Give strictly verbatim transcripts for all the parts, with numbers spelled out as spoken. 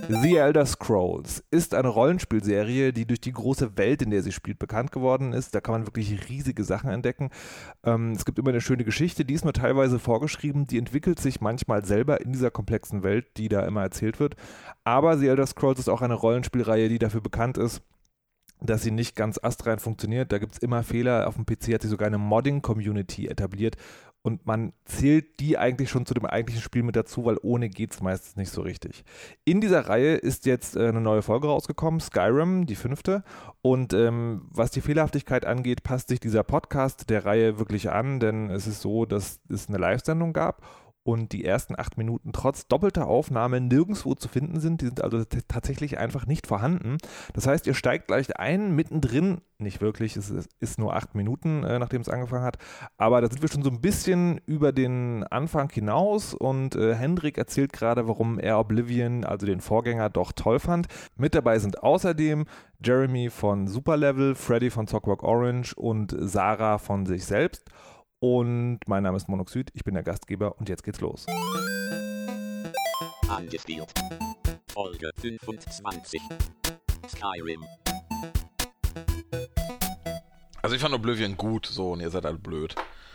The Elder Scrolls ist eine Rollenspielserie, die durch die große Welt, in der sie spielt, bekannt geworden ist. Da kann man wirklich riesige Sachen entdecken. Ähm, es gibt immer eine schöne Geschichte, die ist nur teilweise vorgeschrieben. Die entwickelt sich manchmal selber in dieser komplexen Welt, die da immer erzählt wird. Aber The Elder Scrolls ist auch eine Rollenspielreihe, die dafür bekannt ist, dass sie nicht ganz astrein funktioniert. Da gibt es immer Fehler. Auf dem P C hat sich sogar eine Modding-Community etabliert. Und man zählt die eigentlich schon zu dem eigentlichen Spiel mit dazu, weil ohne geht es meistens nicht so richtig. In dieser Reihe ist jetzt äh, eine neue Folge rausgekommen, Skyrim, die fünfte. Und ähm, was die Fehlerhaftigkeit angeht, passt sich dieser Podcast der Reihe wirklich an, denn es ist so, dass es eine Live-Sendung gab und die ersten acht Minuten trotz doppelter Aufnahme nirgendwo zu finden sind. Die sind also t- tatsächlich einfach nicht vorhanden. Das heißt, ihr steigt gleich ein, mittendrin, nicht wirklich, es ist, ist nur acht Minuten, äh, nachdem es angefangen hat, aber da sind wir schon so ein bisschen über den Anfang hinaus und äh, Hendrik erzählt gerade, warum er Oblivion, also den Vorgänger, doch toll fand. Mit dabei sind außerdem Jeremy von Superlevel, Freddy von Clockwork Orange und Sarah von sich selbst. Und mein Name ist Monoxid, ich bin der Gastgeber und jetzt geht's los. Angespielt. Folge fünfundzwanzig. Skyrim. Also ich fand Oblivion gut, so, und ihr seid alle blöd.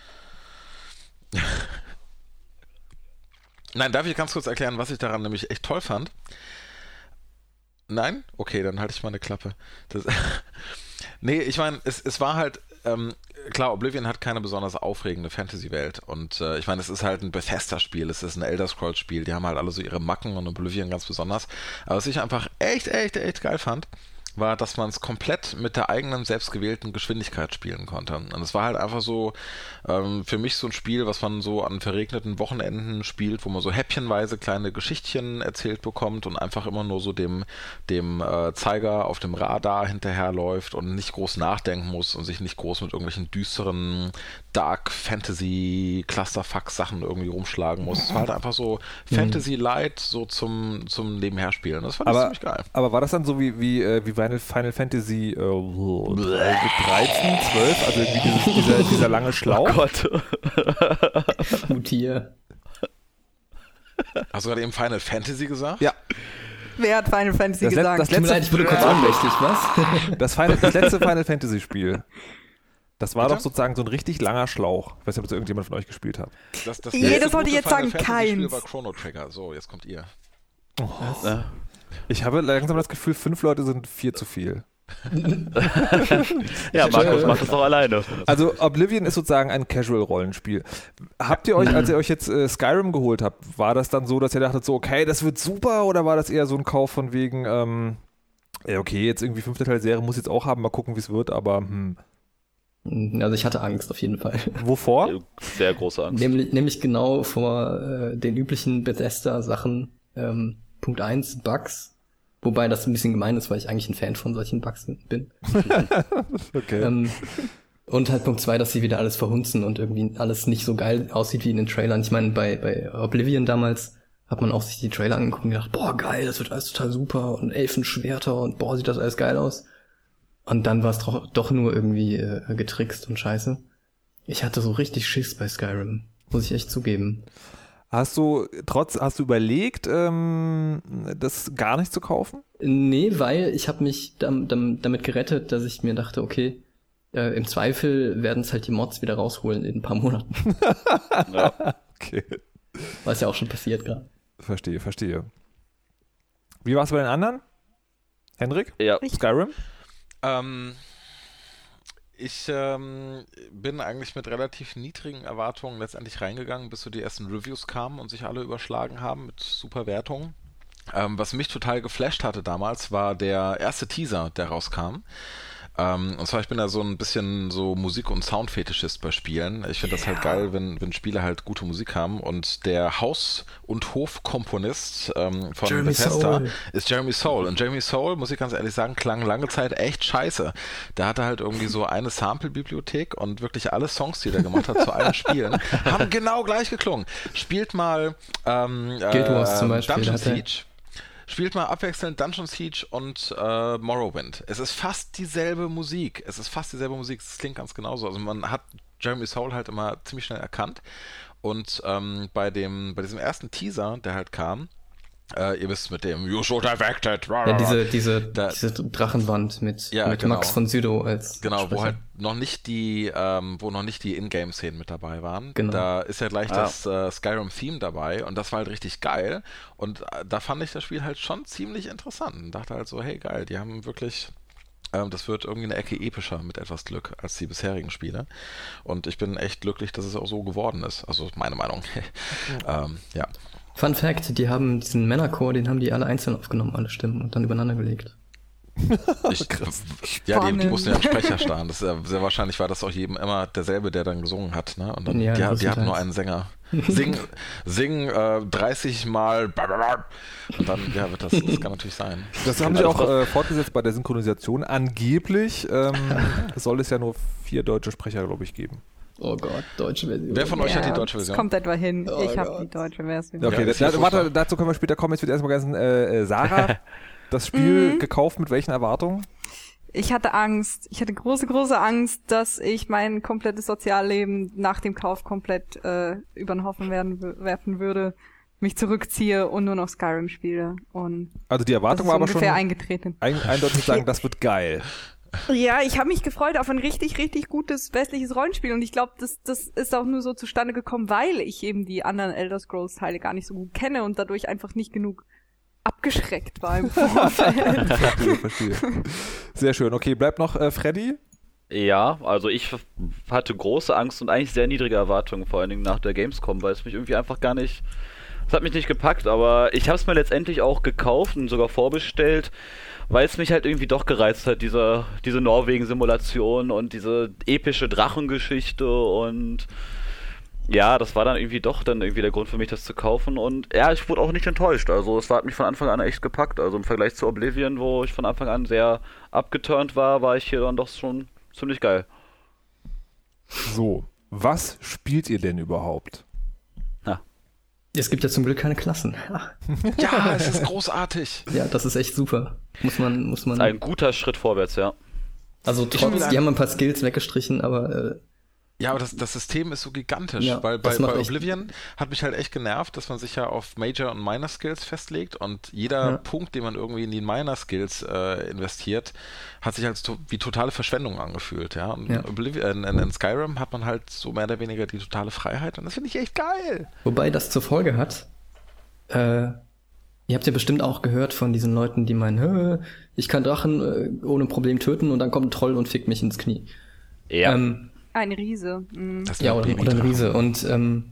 Nein, darf ich ganz kurz erklären, was ich daran nämlich echt toll fand? Nein? Okay, dann halte ich mal eine Klappe. Das nee, ich meine, es, es war halt, ähm, klar, Oblivion hat keine besonders aufregende Fantasy-Welt und äh, ich meine, es ist halt ein Bethesda-Spiel, es ist ein Elder Scrolls-Spiel, die haben halt alle so ihre Macken und Oblivion ganz besonders. Aber was ich einfach echt, echt, echt geil fand, war, dass man es komplett mit der eigenen selbstgewählten Geschwindigkeit spielen konnte. Und es war halt einfach so ähm, für mich so ein Spiel, was man so an verregneten Wochenenden spielt, wo man so häppchenweise kleine Geschichtchen erzählt bekommt und einfach immer nur so dem, dem äh, Zeiger auf dem Radar hinterherläuft und nicht groß nachdenken muss und sich nicht groß mit irgendwelchen düsteren Dark Fantasy Clusterfuck Sachen irgendwie rumschlagen muss. Es war halt einfach so Fantasy Light so zum, zum Nebenherspielen. Das fand ich ziemlich geil. Aber war das dann so wie, wie, äh, wie Final, Final Fantasy äh, dreizehn, zwölf, also irgendwie dieses, dieser, dieser lange Schlauch? Oh Gott. Mutier. Hast du gerade eben Final Fantasy gesagt? Ja. Wer hat Final Fantasy Das, let, gesagt? das, Tut mir leid, letzte, ich wurde kurz ohnmächtig, was? das, Final, das letzte Final Fantasy Spiel. Das war Bitte? doch sozusagen so ein richtig langer Schlauch. Ich weiß nicht, ob das irgendjemand von euch gespielt hat. Das, das Jeder letzte sollte gute jetzt Final sagen, Fantasy Spiel keins. war Chrono Trigger. So, jetzt kommt ihr. Ja. Ich habe langsam das Gefühl, fünf Leute sind vier zu viel. Ja, Markus macht das auch alleine. Also Oblivion ist sozusagen ein Casual-Rollenspiel. Habt ihr euch, als ihr euch jetzt äh, Skyrim geholt habt, war das dann so, dass ihr dachtet so, okay, das wird super, oder war das eher so ein Kauf von wegen, ähm, ja okay, jetzt irgendwie fünfte Teil Serie muss ich jetzt auch haben, mal gucken, wie es wird, aber hm. Also ich hatte Angst auf jeden Fall. Wovor? Sehr große Angst. Nämlich, nämlich genau vor äh, den üblichen Bethesda-Sachen. Ähm, Punkt eins, Bugs. Wobei das ein bisschen gemein ist, weil ich eigentlich ein Fan von solchen Bugs bin. Okay. ähm, und halt Punkt zwei, dass sie wieder alles verhunzen und irgendwie alles nicht so geil aussieht wie in den Trailern. Ich meine, bei, bei Oblivion damals hat man auch sich die Trailer angeguckt und gedacht, boah, geil, das wird alles total super und Elfenschwerter und boah, sieht das alles geil aus. Und dann war es doch, doch nur irgendwie äh, getrickst und scheiße. Ich hatte so richtig Schiss bei Skyrim, muss ich echt zugeben. Hast du trotz, hast du überlegt, ähm, das gar nicht zu kaufen? Nee, weil ich habe mich dam, dam, damit gerettet, dass ich mir dachte, okay, äh, im Zweifel werden es halt die Mods wieder rausholen in ein paar Monaten. Ja. Okay. Was ja auch schon passiert gerade. Verstehe, verstehe. Wie war es bei den anderen? Hendrik? Ja. Skyrim? Ähm, ich ähm, bin eigentlich mit relativ niedrigen Erwartungen letztendlich reingegangen, bis so die ersten Reviews kamen und sich alle überschlagen haben mit super Wertungen. Ähm, was mich total geflasht hatte damals, war der erste Teaser, der rauskam. Ähm, und zwar, ich bin ja so ein bisschen so Musik- und Soundfetischist bei Spielen. Ich finde yeah. das halt geil, wenn, wenn Spiele halt gute Musik haben. Und der Haus- und Hofkomponist ähm, von Jeremy Bethesda Soule. ist Jeremy Soule. Und Jeremy Soule, muss ich ganz ehrlich sagen, klang lange Zeit echt scheiße. Der hatte halt irgendwie so eine Sample-Bibliothek und wirklich alle Songs, die er gemacht hat zu allen Spielen, haben genau gleich geklungen. Spielt mal ähm, Guild Wars äh, zum Beispiel, Dungeon hat er- Siege. Spielt mal abwechselnd Dungeon Siege und äh, Morrowind. Es ist fast dieselbe Musik. Es ist fast dieselbe Musik. Es klingt ganz genauso. Also man hat Jeremy Soule halt immer ziemlich schnell erkannt. Und ähm, bei dem, bei diesem ersten Teaser, der halt kam, Äh, ihr wisst mit dem You should have acted. Ja, diese, diese, da, diese Drachenwand mit, ja, mit genau. Max von Sydow als Genau, Sprecher. wo halt noch nicht die, ähm, wo noch nicht die Ingame-Szenen mit dabei waren. Genau. Da ist ja gleich Ah. das äh, Skyrim-Theme dabei und das war halt richtig geil. Und äh, da fand ich das Spiel halt schon ziemlich interessant und dachte halt so, hey geil, die haben wirklich, ähm, das wird irgendwie eine Ecke epischer mit etwas Glück als die bisherigen Spiele. Und ich bin echt glücklich, dass es auch so geworden ist. Also meine Meinung. ähm, ja. Fun Fact, die haben diesen Männerchor, den haben die alle einzeln aufgenommen, alle Stimmen, und dann übereinander gelegt. Ich, ja, die, die mussten ja im Sprecher starren. Das ist ja, sehr wahrscheinlich war das auch jedem immer derselbe, der dann gesungen hat. Ne? Und dann, Ja, die, die hatten größtenteils. nur einen Sänger. Sing, sing äh, dreißig Mal und dann, ja, wird das, das kann natürlich sein. Das haben sie auch äh, fortgesetzt bei der Synchronisation. Angeblich ähm, soll es ja nur vier deutsche Sprecher, glaube ich, geben. Oh Gott, deutsche Version. Wer von euch Ja, hat die deutsche es Version? kommt etwa hin. Oh ich habe Gott. die deutsche Version. Okay, Ja, das, ist ja da, warte, furchtbar. dazu können wir später kommen. Jetzt wird erstmal ganz äh, äh, Sarah das Spiel Mhm. gekauft mit welchen Erwartungen? Ich hatte Angst. Ich hatte große, große Angst, dass ich mein komplettes Sozialleben nach dem Kauf komplett äh, über den Haufen werden, werfen würde, mich zurückziehe und nur noch Skyrim spiele. Und Also die das Erwartung ist war aber schon ungefähr eingetreten. ein, eindeutig sagen, das wird geil. Ja, ich habe mich gefreut auf ein richtig, richtig gutes westliches Rollenspiel und ich glaube, das, das ist auch nur so zustande gekommen, weil ich eben die anderen Elder Scrolls Teile gar nicht so gut kenne und dadurch einfach nicht genug abgeschreckt war im Vorfeld. Verstehe, verstehe. Sehr schön. Okay, bleibt noch äh, Freddy. Ja, also ich f- hatte große Angst und eigentlich sehr niedrige Erwartungen, vor allen Dingen nach der Gamescom, weil es mich irgendwie einfach gar nicht, es hat mich nicht gepackt, aber ich habe es mir letztendlich auch gekauft und sogar vorbestellt, weil es mich halt irgendwie doch gereizt hat, diese, diese Norwegen-Simulation und diese epische Drachengeschichte und ja, das war dann irgendwie doch dann irgendwie der Grund für mich, das zu kaufen und ja, ich wurde auch nicht enttäuscht, also es war, hat mich von Anfang an echt gepackt, also im Vergleich zu Oblivion, wo ich von Anfang an sehr abgeturnt war, war ich hier dann doch schon ziemlich geil. So, was spielt ihr denn überhaupt? Es gibt ja zum Glück keine Klassen. Ja, es ist großartig. Ja, das ist echt super. Muss man, muss man. Ein guter Schritt vorwärts, ja. Also Ich trotz, will die haben ein paar Skills weggestrichen, aber äh, Ja, aber das, das System ist so gigantisch, Ja, weil bei, das macht bei echt- Oblivion hat mich halt echt genervt, dass man sich ja auf Major und Minor Skills festlegt und jeder Ja. Punkt, den man irgendwie in die Minor Skills äh, investiert, hat sich als to wie totale Verschwendung angefühlt, ja. Und Ja. in, Oblivion, in, in Skyrim hat man halt so mehr oder weniger die totale Freiheit und das finde ich echt geil. wobei das zur Folge hat, äh, ihr habt ja bestimmt auch gehört von diesen Leuten, die meinen, "Hö, ich kann Drachen äh, ohne Problem töten und dann kommt ein Troll und fickt mich ins Knie. Ja. Ähm, Ein Riese. Mhm. Das ja, sind oder, oder ein Babydrachen. Riese. Und ähm,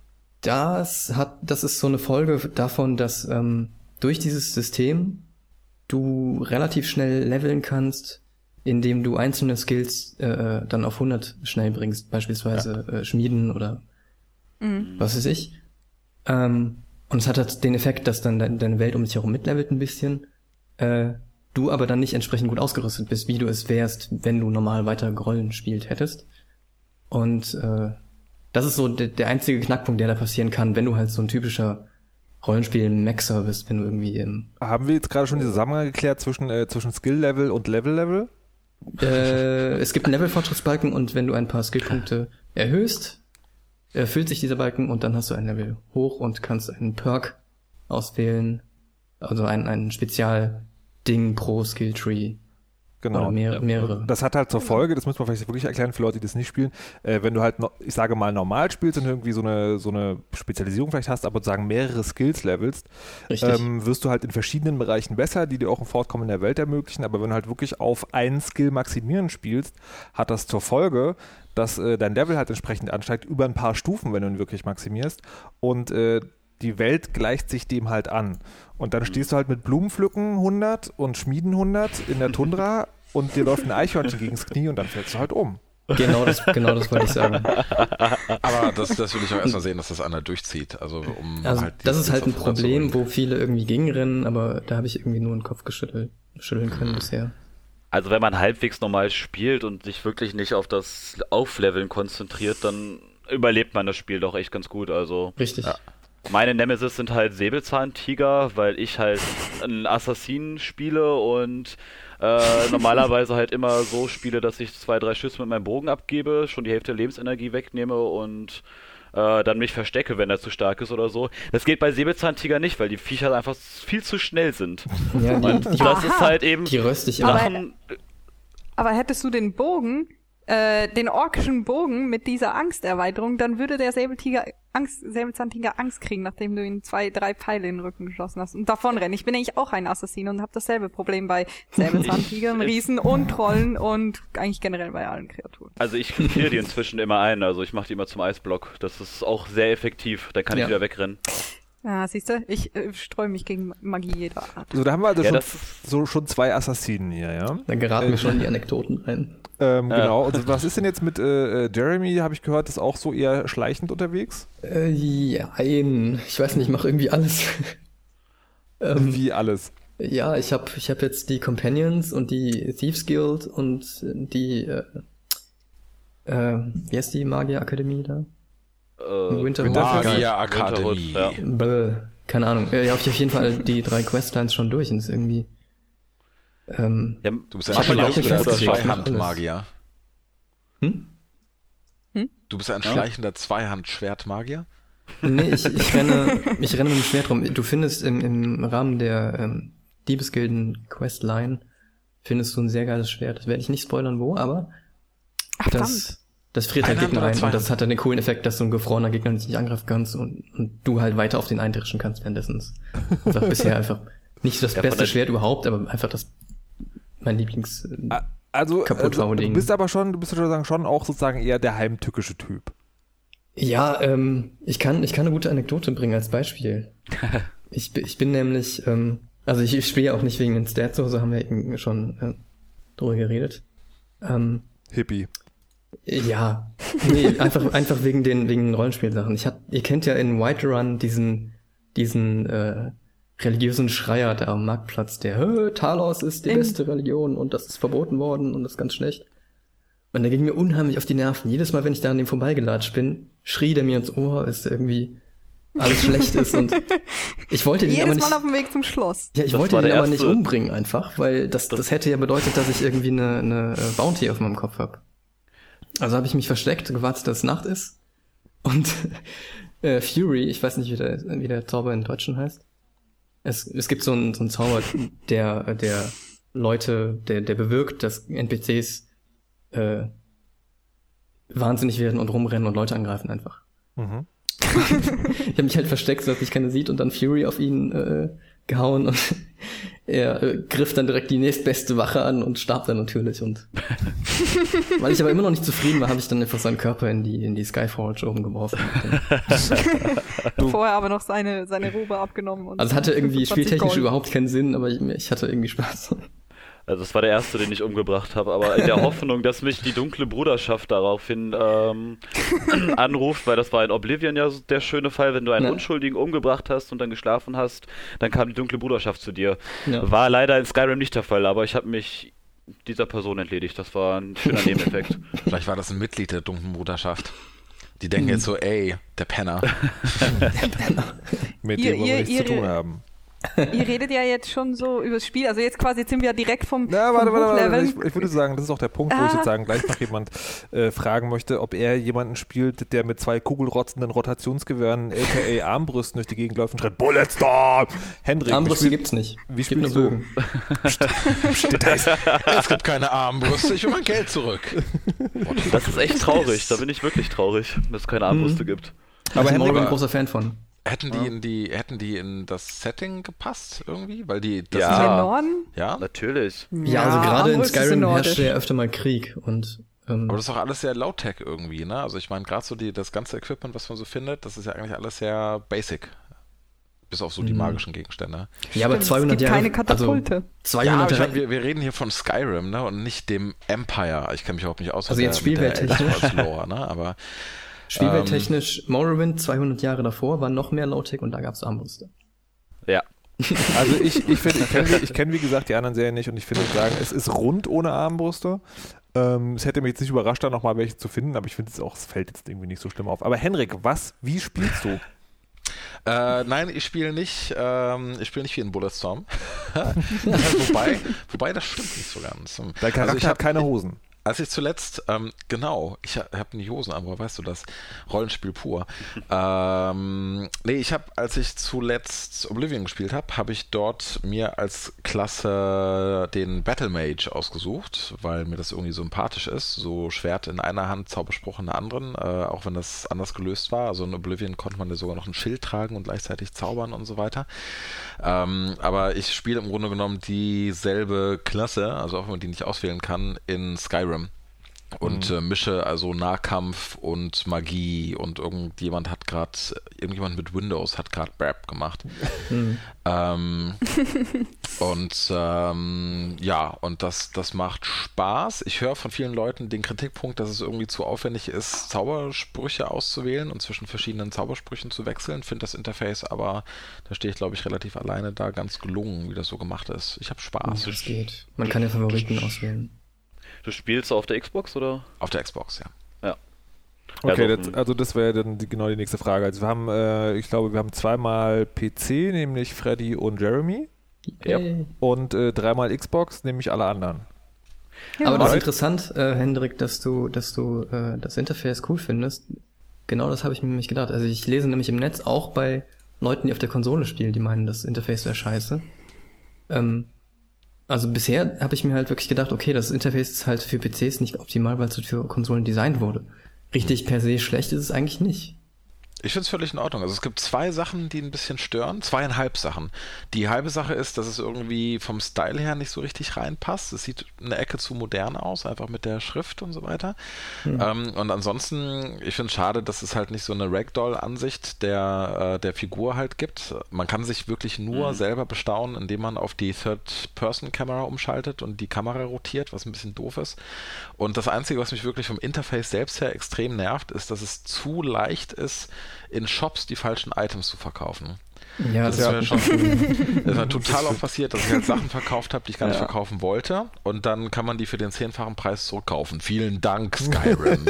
das hat, das ist so eine Folge davon, dass ähm, durch dieses System du relativ schnell leveln kannst, indem du einzelne Skills äh, dann auf hundert schnell bringst, beispielsweise äh, Schmieden oder Mhm. was weiß ich. Ähm, und es hat halt den Effekt, dass dann de deine Welt um dich herum mitlevelt ein bisschen, äh, du aber dann nicht entsprechend gut ausgerüstet bist, wie du es wärst, wenn du normal weiter Rollen spielt hättest. Und äh, das ist so de der einzige Knackpunkt, der da passieren kann, wenn du halt so ein typischer Rollenspiel-Maxer bist, wenn du irgendwie im Haben wir jetzt gerade schon den Zusammenhang geklärt zwischen, äh, zwischen Skill-Level und Level-Level? äh, es gibt einen Level-Fortschrittsbalken und wenn du ein paar Skillpunkte erhöhst, erfüllt sich dieser Balken und dann hast du ein Level hoch und kannst einen Perk auswählen, also ein, ein Spezialding pro Skilltree. Genau. Oder mehr, mehrere. Das hat halt zur Folge, das muss man vielleicht wirklich erklären für Leute, die das nicht spielen, äh, wenn du halt, no, ich sage mal, normal spielst und irgendwie so eine, so eine Spezialisierung vielleicht hast, aber sozusagen mehrere Skills levelst, Richtig. ähm, wirst du halt in verschiedenen Bereichen besser, die dir auch ein Fortkommen in der Welt ermöglichen, aber wenn du halt wirklich auf einen Skill maximieren spielst, hat das zur Folge, dass äh, dein Level halt entsprechend ansteigt über ein paar Stufen, wenn du ihn wirklich maximierst und äh, die Welt gleicht sich dem halt an. Und dann stehst du halt mit Blumenpflücken hundert und Schmieden hundert in der Tundra und dir läuft ein Eichhörnchen gegens Knie und dann fällst du halt um. Genau das, genau das wollte ich sagen. Aber das, das will ich auch erstmal sehen, dass das einer durchzieht. Also, um Also halt die das ist Skills halt ein auf hundert zu Problem, bringen. wo viele irgendwie gegenrennen, aber da habe ich irgendwie nur den Kopf geschüttelt, schütteln können bisher. Also wenn man halbwegs normal spielt und sich wirklich nicht auf das Aufleveln konzentriert, dann überlebt man das Spiel doch echt ganz gut. Also Richtig. Ja. meine Nemesis sind halt Säbelzahntiger, weil ich halt einen Assassinen spiele und äh, normalerweise halt immer so spiele, dass ich zwei, drei Schüsse mit meinem Bogen abgebe, schon die Hälfte der Lebensenergie wegnehme und äh, dann mich verstecke, wenn er zu stark ist oder so. Das geht bei Säbelzahntiger nicht, weil die Viecher einfach viel zu schnell sind. Ja, die, Und die, das Aha. ist halt eben die röste ich immer. Aber- Sachen, Aber hättest du den Bogen, äh, den orkischen Bogen mit dieser Angsterweiterung, dann würde der Säbeltiger Angst, Säbelzahntiger Angst kriegen, nachdem du ihn zwei, drei Pfeile in den Rücken geschossen hast und davonrennen. Ich bin eigentlich auch ein Assassin und habe dasselbe Problem bei Säbelzahntigern, Riesen und Trollen und eigentlich generell bei allen Kreaturen. also ich friere die inzwischen immer ein, also ich mache die immer zum Eisblock. Das ist auch sehr effektiv, da kann ich Ja. wieder wegrennen. Ja, siehst du, ich äh, streue mich gegen Magie jeder Art. So, da haben wir also Ja, schon, das- so, schon zwei Assassinen hier, ja. Da geraten mir schon die Anekdoten rein. Ähm, Ja. genau. Und was ist denn jetzt mit äh, äh, Jeremy, habe ich gehört, ist auch so eher schleichend unterwegs? Äh, ja, ein, ich weiß nicht, ich mache irgendwie alles. ähm, Wie alles. ja, ich habe ich hab jetzt die Companions und die Thieves Guild und die, äh, äh, wie heißt die Magierakademie da? Äh, Winterhold. Magier Akademie. Winterhold, ja. Bäh, keine Ahnung. Äh, Ja, hab ich auf jeden Fall die drei Questlines schon durch und ist irgendwie. Ähm, Ja, Du bist Ich ein hab halt auch schleichender nicht festgelegt, Zweihandmagier. hm? Du bist ein Ja. schleichender Zweihand-Schwertmagier? Nee, ich, ich renne, ich renne mit dem Schwert rum. Du findest im, im Rahmen der ähm, Diebesgilden-Questline findest du ein sehr geiles Schwert. Das werde ich nicht spoilern, wo, aber Ach, verdammt. das, das friert halt Einhand Gegner oder ein und Zweihand? das hat dann den coolen Effekt, dass so ein gefrorener Gegner dich nicht angreifen kannst und, und du halt weiter auf den eindreschen kannst währenddessen. Es ist einfach bisher einfach nicht das Ja, von beste der- Schwert überhaupt, aber einfach das mein Lieblings... Ah, Also, Kaputt also du Ding. bist aber schon, du bist sozusagen schon auch sozusagen eher der heimtückische Typ. Ja, ähm, ich kann, ich kann eine gute Anekdote bringen als Beispiel. Ich, bi- ich bin nämlich, ähm, also ich, ich spiele ja auch nicht wegen den Stats, so so haben wir eben schon äh, drüber geredet. Ähm, Hippie. ja, nee, einfach, einfach wegen den, wegen den Rollenspielsachen. Ich hab, ihr kennt ja in Whiterun diesen, diesen äh, religiösen Schreier da am Marktplatz, der, "Hö, Talos ist die In- beste Religion und das ist verboten worden und das ist ganz schlecht. Und der ging mir unheimlich auf die Nerven. Jedes Mal, wenn ich da an dem vorbeigelatscht bin, schrie der mir ins Ohr, dass irgendwie alles schlecht ist und ich wollte den aber Jedes nicht... Mal auf dem Weg zum Schloss. Ja, ich Das wollte war den der aber nicht erste- umbringen einfach, weil das, das hätte ja bedeutet, dass ich irgendwie eine, eine äh, Bounty auf meinem Kopf habe. Also habe ich mich versteckt, gewartet, dass es Nacht ist. Und äh, Fury, ich weiß nicht, wie der, wie der Zauber in Deutschen heißt. Es, es gibt so einen, so einen Zauber, der, der Leute, der, der bewirkt, dass N P Cs äh, wahnsinnig werden und rumrennen und Leute angreifen einfach. Mhm. Ich habe mich halt versteckt, so dass mich keiner sieht und dann Fury auf ihn äh, gehauen und er äh, griff dann direkt die nächstbeste Wache an und starb dann natürlich und weil ich aber immer noch nicht zufrieden war, habe ich dann einfach seinen Körper in die in die Skyforge oben geworfen. Vorher aber noch seine, seine Robe abgenommen. Und Also es hatte irgendwie fünfundzwanzig spieltechnisch Gold. überhaupt keinen Sinn, aber ich, ich hatte irgendwie Spaß. Also das war der erste, den ich umgebracht habe, aber in der Hoffnung, dass mich die dunkle Bruderschaft daraufhin ähm, anruft, weil das war in Oblivion ja so der schöne Fall, wenn du einen Ja. Unschuldigen umgebracht hast und dann geschlafen hast, dann kam die dunkle Bruderschaft zu dir. Ja. War leider in Skyrim nicht der Fall, aber ich habe mich dieser Person entledigt. Das war ein schöner Nebeneffekt. Vielleicht war das ein Mitglied der dunklen Bruderschaft. Die denken jetzt so, ey, der Penner. Mit Ihr- dem wir ihr- nichts zu ihre- tun haben. Ihr redet ja jetzt schon so übers Spiel, also jetzt quasi, jetzt sind wir ja direkt vom, Na, vom warte, warte, warte. Hochleveln. Ich, ich würde sagen, das ist auch der Punkt, wo ich Ah. sozusagen gleich noch jemand äh, fragen möchte, ob er jemanden spielt, der mit zwei kugelrotzenden Rotationsgewehren, aka Armbrüsten, durch die Gegend läuft und schreit, Bullets da! Hendrik, Armbrüste wie, spiel, gibt's nicht. wie Gibt nur spielst du? Bogen. Es gibt keine Armbrüste, ich will mein Geld zurück. Das ist echt traurig, da bin ich wirklich traurig, dass es keine Armbrüste gibt. Aber ich bin Henrik- ein großer Fan von. Hätten die in die, hätten die in das Setting gepasst irgendwie? Weil die, das Ja. ist In den Ah. Norden? ja, Natürlich. Ja, also gerade in Armbrust ist Skyrim nordisch. herrscht ja öfter mal Krieg und ähm, aber das ist doch alles sehr Low-Tech irgendwie, ne? Also ich meine, gerade so die, das ganze Equipment, was man so findet, das ist ja eigentlich alles sehr basic. Bis auf so die Mhm. magischen Gegenstände. ja, aber Stimmt, zweihundert es gibt Jahre, keine Katapulte. also Ja, zweihundert aber ich Jahre, mein, wir, wir reden hier von Skyrim, ne? Und nicht dem Empire. Ich kenne mich überhaupt nicht aus. Also mit jetzt der- mit der spielwelttechnisch. Elder Scrolls Lore, ne? Aber Spielwelttechnisch, Morrowind zweihundert Jahre davor war noch mehr Low-Tech und da gab's Armbrüste. Ja. Also ich, ich, find, ich kenne ich kenn, wie gesagt die anderen Serien nicht und ich finde sagen, es ist rund ohne Armbrüste. Ähm, es hätte mich jetzt nicht überrascht, da nochmal welche zu finden, aber ich finde es auch, es fällt jetzt irgendwie nicht so schlimm auf. Aber Henrik, was, wie spielst du? Äh, nein, ich spiele nicht, ähm, ich spiele nicht wie in Bulletstorm. wobei, wobei, das stimmt nicht so ganz. Dein Charakter Also ich hat hab, keine Hosen. Als ich zuletzt, ähm, genau, ich ha- habe nie Hosen an, woher weißt du das? Rollenspiel pur. ähm, nee, ich habe, als ich zuletzt Oblivion gespielt habe, habe ich dort mir als Klasse den Battle Mage ausgesucht, weil mir das irgendwie sympathisch ist. So Schwert in einer Hand, Zauberspruch in der anderen, äh, auch wenn das anders gelöst war. Also in Oblivion konnte man ja sogar noch ein Schild tragen und gleichzeitig zaubern und so weiter. Ähm, aber ich spiele im Grunde genommen dieselbe Klasse, also auch wenn man die nicht auswählen kann, in Skyrim. Und mhm. äh, mische also Nahkampf und Magie und irgendjemand hat gerade, irgendjemand mit Windows hat gerade B A P gemacht. Mhm. Ähm, und ähm, ja, und das, das macht Spaß. Ich höre von vielen Leuten den Kritikpunkt, dass es irgendwie zu aufwendig ist, Zaubersprüche auszuwählen und zwischen verschiedenen Zaubersprüchen zu wechseln. Finde das Interface aber, da stehe ich glaube ich relativ alleine da, ganz gelungen, wie das so gemacht ist. Ich habe Spaß. Ja, das geht. Man kann ja Favoriten auswählen. Du spielst auf der Xbox, oder? Auf der Xbox, ja. Ja. Okay, also, das, also das wäre dann die, genau die nächste Frage. Also wir haben, äh, ich glaube, wir haben zweimal P C, nämlich Freddy und Jeremy. Ja. Und äh, dreimal Xbox, nämlich alle anderen. Ja, aber das ist interessant, äh, Hendrik, dass du, dass du äh, das Interface cool findest. Genau das habe ich mir nämlich gedacht. Also ich lese nämlich im Netz auch bei Leuten, die auf der Konsole spielen, die meinen, das Interface wäre scheiße. Ähm, Also bisher habe ich mir halt wirklich gedacht, okay, das Interface ist halt für P Cs nicht optimal, weil es für Konsolen designt wurde. Richtig per se schlecht ist es eigentlich nicht. Ich finde es völlig in Ordnung. Also es gibt zwei Sachen, die ein bisschen stören, zweieinhalb Sachen. Die halbe Sache ist, dass es irgendwie vom Style her nicht so richtig reinpasst. Es sieht eine Ecke zu modern aus, einfach mit der Schrift und so weiter. Mhm. Ähm, und ansonsten, ich finde es schade, dass es halt nicht so eine Ragdoll-Ansicht der, äh, der Figur halt gibt. Man kann sich wirklich nur mhm. selber bestaunen, indem man auf die Third-Person-Kamera umschaltet und die Kamera rotiert, was ein bisschen doof ist. Und das Einzige, was mich wirklich vom Interface selbst her extrem nervt, ist, dass es zu leicht ist, in Shops die falschen Items zu verkaufen. Ja, das, das ist mir schon das ist mir total oft passiert, dass ich halt Sachen verkauft habe, die ich gar nicht ja. verkaufen wollte, und dann kann man die für den zehnfachen Preis zurückkaufen. Vielen Dank, Skyrim.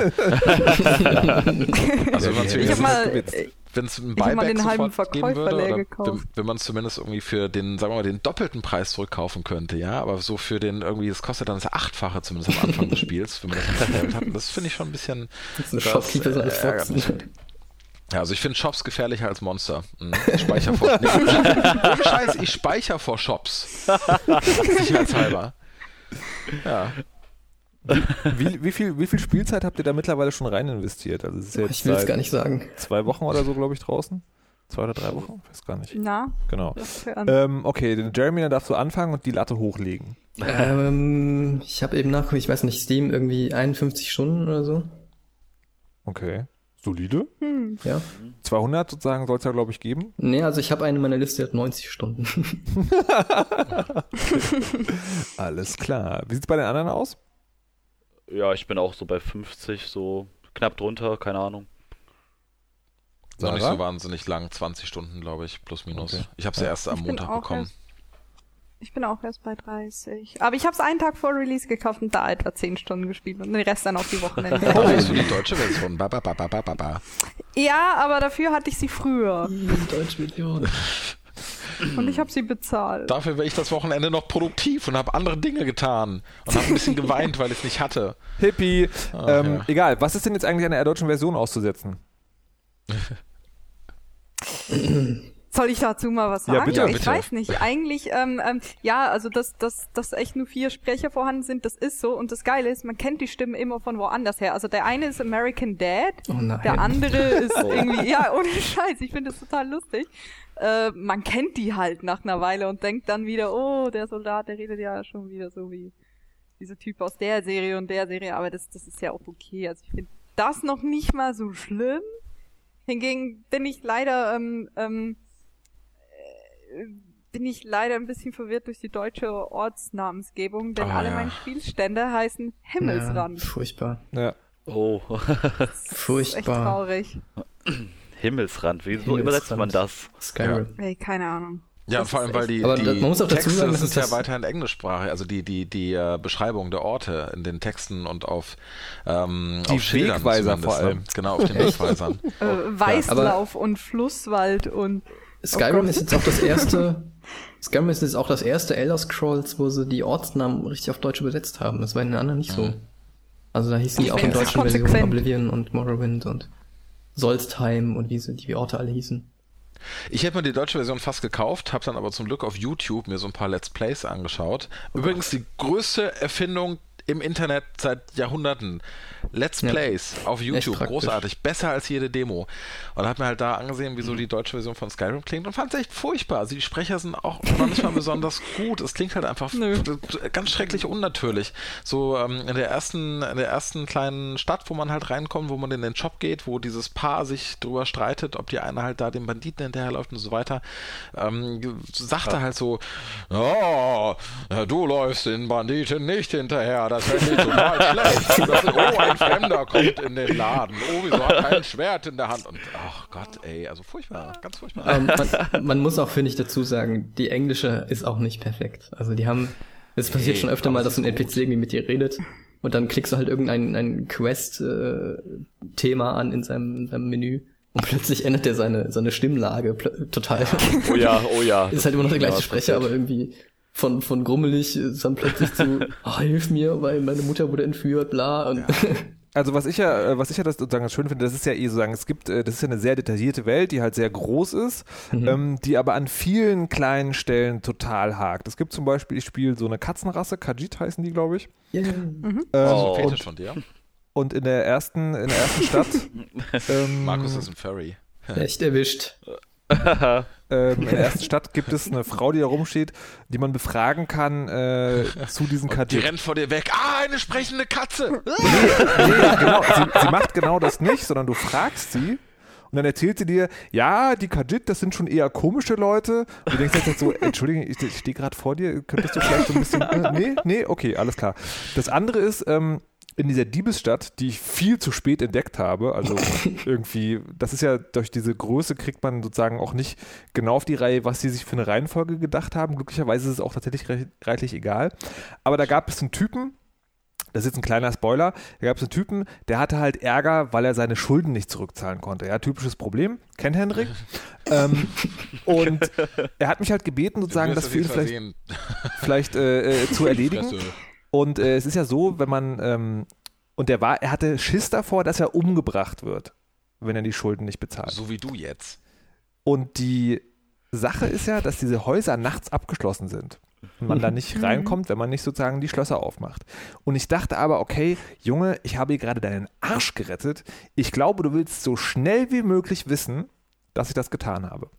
Also wenn es einen Buyback sofort geben würde, oder wenn, wenn man es zumindest irgendwie für den, sagen wir mal, den doppelten Preis zurückkaufen könnte, ja, aber so für den irgendwie, das kostet dann das Achtfache zumindest am Anfang des Spiels, wenn man das nicht verfällt hat. Das finde ich schon ein bisschen das ist eine Shopkeeper so ärgerlich. Ja, also ich finde Shops gefährlicher als Monster. Mhm. Ich speichere vor. Nee, ohne Scheiß, ich speichere vor Shops. Sicherheitshalber. Ja. Wie, wie, viel, wie viel Spielzeit habt ihr da mittlerweile schon rein investiert? Also es ist jetzt ich will es gar nicht sagen. Zwei Wochen oder so, glaube ich, draußen. Zwei oder drei Wochen? Ich weiß gar nicht. Na. Genau. Ähm, okay, den Jeremy, dann darfst du anfangen und die Latte hochlegen. Ähm, ich habe eben nachgeguckt, ich weiß nicht, Steam irgendwie einundfünfzig Stunden oder so. Okay. Solide. Hm. Ja. zweihundert sozusagen soll es ja, glaube ich, geben. Nee, also ich habe eine in meiner Liste, die hat neunzig Stunden. Alles klar. Wie sieht's bei den anderen aus? Ja, ich bin auch so bei fünfzig, so knapp drunter, keine Ahnung. Noch nicht so wahnsinnig lang, zwanzig Stunden, glaube ich, plus minus. Okay. Ich habe es ja erst am Montag bekommen. Erst, ich bin auch erst bei dreißig. Aber ich habe es einen Tag vor Release gekauft und da etwa zehn Stunden gespielt und den Rest dann auf die Wochenende. Da hast du die deutsche Version. Ba, ba, ba, ba, ba, ba. Ja, aber dafür hatte ich sie früher. Die deutsche Version. Und ich habe sie bezahlt. Dafür war ich das Wochenende noch produktiv und habe andere Dinge getan und habe ein bisschen geweint, weil ich es nicht hatte. Hippie. Ach, ähm, ja. Egal, was ist denn jetzt eigentlich an der deutschen Version auszusetzen? Soll ich dazu mal was sagen? Ja, bitte, ich bitte. weiß nicht. Eigentlich, ähm, ähm, ja, also dass, dass, dass echt nur vier Sprecher vorhanden sind, das ist so. Und das Geile ist, man kennt die Stimmen immer von woanders her. Also der eine ist American Dad, Oh nein. der andere ist irgendwie, ja, ohne Scheiß, ich finde das total lustig. Äh, man kennt die halt nach einer Weile und denkt dann wieder, oh, der Soldat, der redet ja schon wieder so wie dieser Typ aus der Serie und der Serie. Aber das, das ist ja auch okay. Also ich finde das noch nicht mal so schlimm. Hingegen bin ich leider, ähm, ähm, bin ich leider ein bisschen verwirrt durch die deutsche Ortsnamensgebung, denn Oh, alle ja. meine Spielstände heißen Himmelsrand. Ja, furchtbar. Ja. Oh. Das ist echt Furchtbar. traurig. Himmelsrand, wie so Himmelsrand. übersetzt man das? Skyrim. Ey, keine Ahnung. Ja, und Das vor ist allem, weil echt- die, Aber die da- man muss auch dazu Texte sagen, dass sind es ja das- weiterhin Englischsprache, also die, die, die äh, Beschreibung der Orte in den Texten und auf, ähm, Die auf Schildern Wegweiser zumindest, vor allem. Ne? Genau, auf den Wegweisern. Äh, Weißlauf und Flusswald und Skyrim Gott. ist jetzt auch das erste, Skyrim ist jetzt auch das erste Elder Scrolls, wo sie die Ortsnamen richtig auf Deutsch übersetzt haben. Das war in den anderen nicht so. Also da hießen die Ich auch in find's deutschen Versionen konsequent. Oblivion und Morrowind und Solstheim und wie sie die Orte alle hießen. Ich hätte mir die deutsche Version fast gekauft, habe dann aber zum Glück auf YouTube mir so ein paar Let's Plays angeschaut. Übrigens die größte Erfindung im Internet seit Jahrhunderten. Let's Ja. Plays auf YouTube, praktisch. großartig, besser als jede Demo. Und habe mir halt da angesehen, wie so die deutsche Version von Skyrim klingt und fand es echt furchtbar. Also die Sprecher sind auch noch nicht mal besonders gut. Es klingt halt einfach Nö. ganz schrecklich unnatürlich. So ähm, in der ersten, in der ersten kleinen Stadt, wo man halt reinkommt, wo man in den Shop geht, wo dieses Paar sich drüber streitet, ob die eine halt da dem Banditen hinterherläuft und so weiter, ähm, sagt er halt so, oh, du läufst den Banditen nicht hinterher, das finde ich total schlecht. Das ist, oh, ein Fremder kommt in den Laden. Oh, wieso hat er ein Schwert in der Hand? Und ach Gott, ey, also furchtbar, ganz furchtbar. Ähm, man, man muss auch, finde ich, dazu sagen, die englische ist auch nicht perfekt. Also die haben, es passiert Nee, schon öfter aber mal, es dass so ein ist N P C irgendwie mit dir redet und dann klickst du halt irgendein ein Quest-Thema an in seinem, in seinem Menü und plötzlich ändert er seine, seine Stimmlage plö- total. Oh ja, oh ja. Ist halt immer noch der gleiche Ja, Sprecher, aber irgendwie von, von grummelig ist dann plötzlich zu, oh, hilf mir, weil meine Mutter wurde entführt, bla. Und Also was ich ja, äh, was ich ja das sozusagen das schön finde, das ist ja eh sozusagen, es gibt, äh, das ist ja eine sehr detaillierte Welt, die halt sehr groß ist, Mhm. ähm, die aber an vielen kleinen Stellen total hakt. Es gibt zum Beispiel, ich spiele so eine Katzenrasse, Khajiit heißen die, glaube ich. yeah. Ähm, Oh. Fetisch und, von dir. und in der ersten, in der ersten Stadt ähm, Markus ist ein Furry. Echt erwischt. ähm, in der ersten Stadt gibt es eine Frau, die da rumsteht, die man befragen kann äh, zu diesen Die Khajiit. rennt vor dir weg. Ah, eine sprechende Katze! Nee, genau, sie, sie macht genau das nicht, sondern du fragst sie und dann erzählt sie dir, ja, die Khajiit, das sind schon eher komische Leute. Und du denkst jetzt halt so, Entschuldigung, ich, ich stehe gerade vor dir, könntest du vielleicht so ein bisschen, äh, nee, nee, okay, alles klar. Das andere ist, ähm, in dieser Diebesstadt, die ich viel zu spät entdeckt habe, also irgendwie, das ist ja, durch diese Größe kriegt man sozusagen auch nicht genau auf die Reihe, was sie sich für eine Reihenfolge gedacht haben. Glücklicherweise ist es auch tatsächlich re- reichlich egal. Aber da gab es einen Typen, das ist jetzt ein kleiner Spoiler, da gab es einen Typen, der hatte halt Ärger, weil er seine Schulden nicht zurückzahlen konnte. Ja, typisches Problem, kennt Henrik. ähm, und er hat mich halt gebeten, sozusagen, das für ihn vielleicht, vielleicht äh, äh, zu erledigen. Und äh, es ist ja so, wenn man, ähm, und der war, er hatte Schiss davor, dass er umgebracht wird, wenn er die Schulden nicht bezahlt. So wie du jetzt. Und die Sache ist ja, dass diese Häuser nachts abgeschlossen sind und man da nicht reinkommt, wenn man nicht sozusagen die Schlösser aufmacht. Und ich dachte aber, okay, Junge, ich habe hier gerade deinen Arsch gerettet. Ich glaube, du willst so schnell wie möglich wissen, dass ich das getan habe.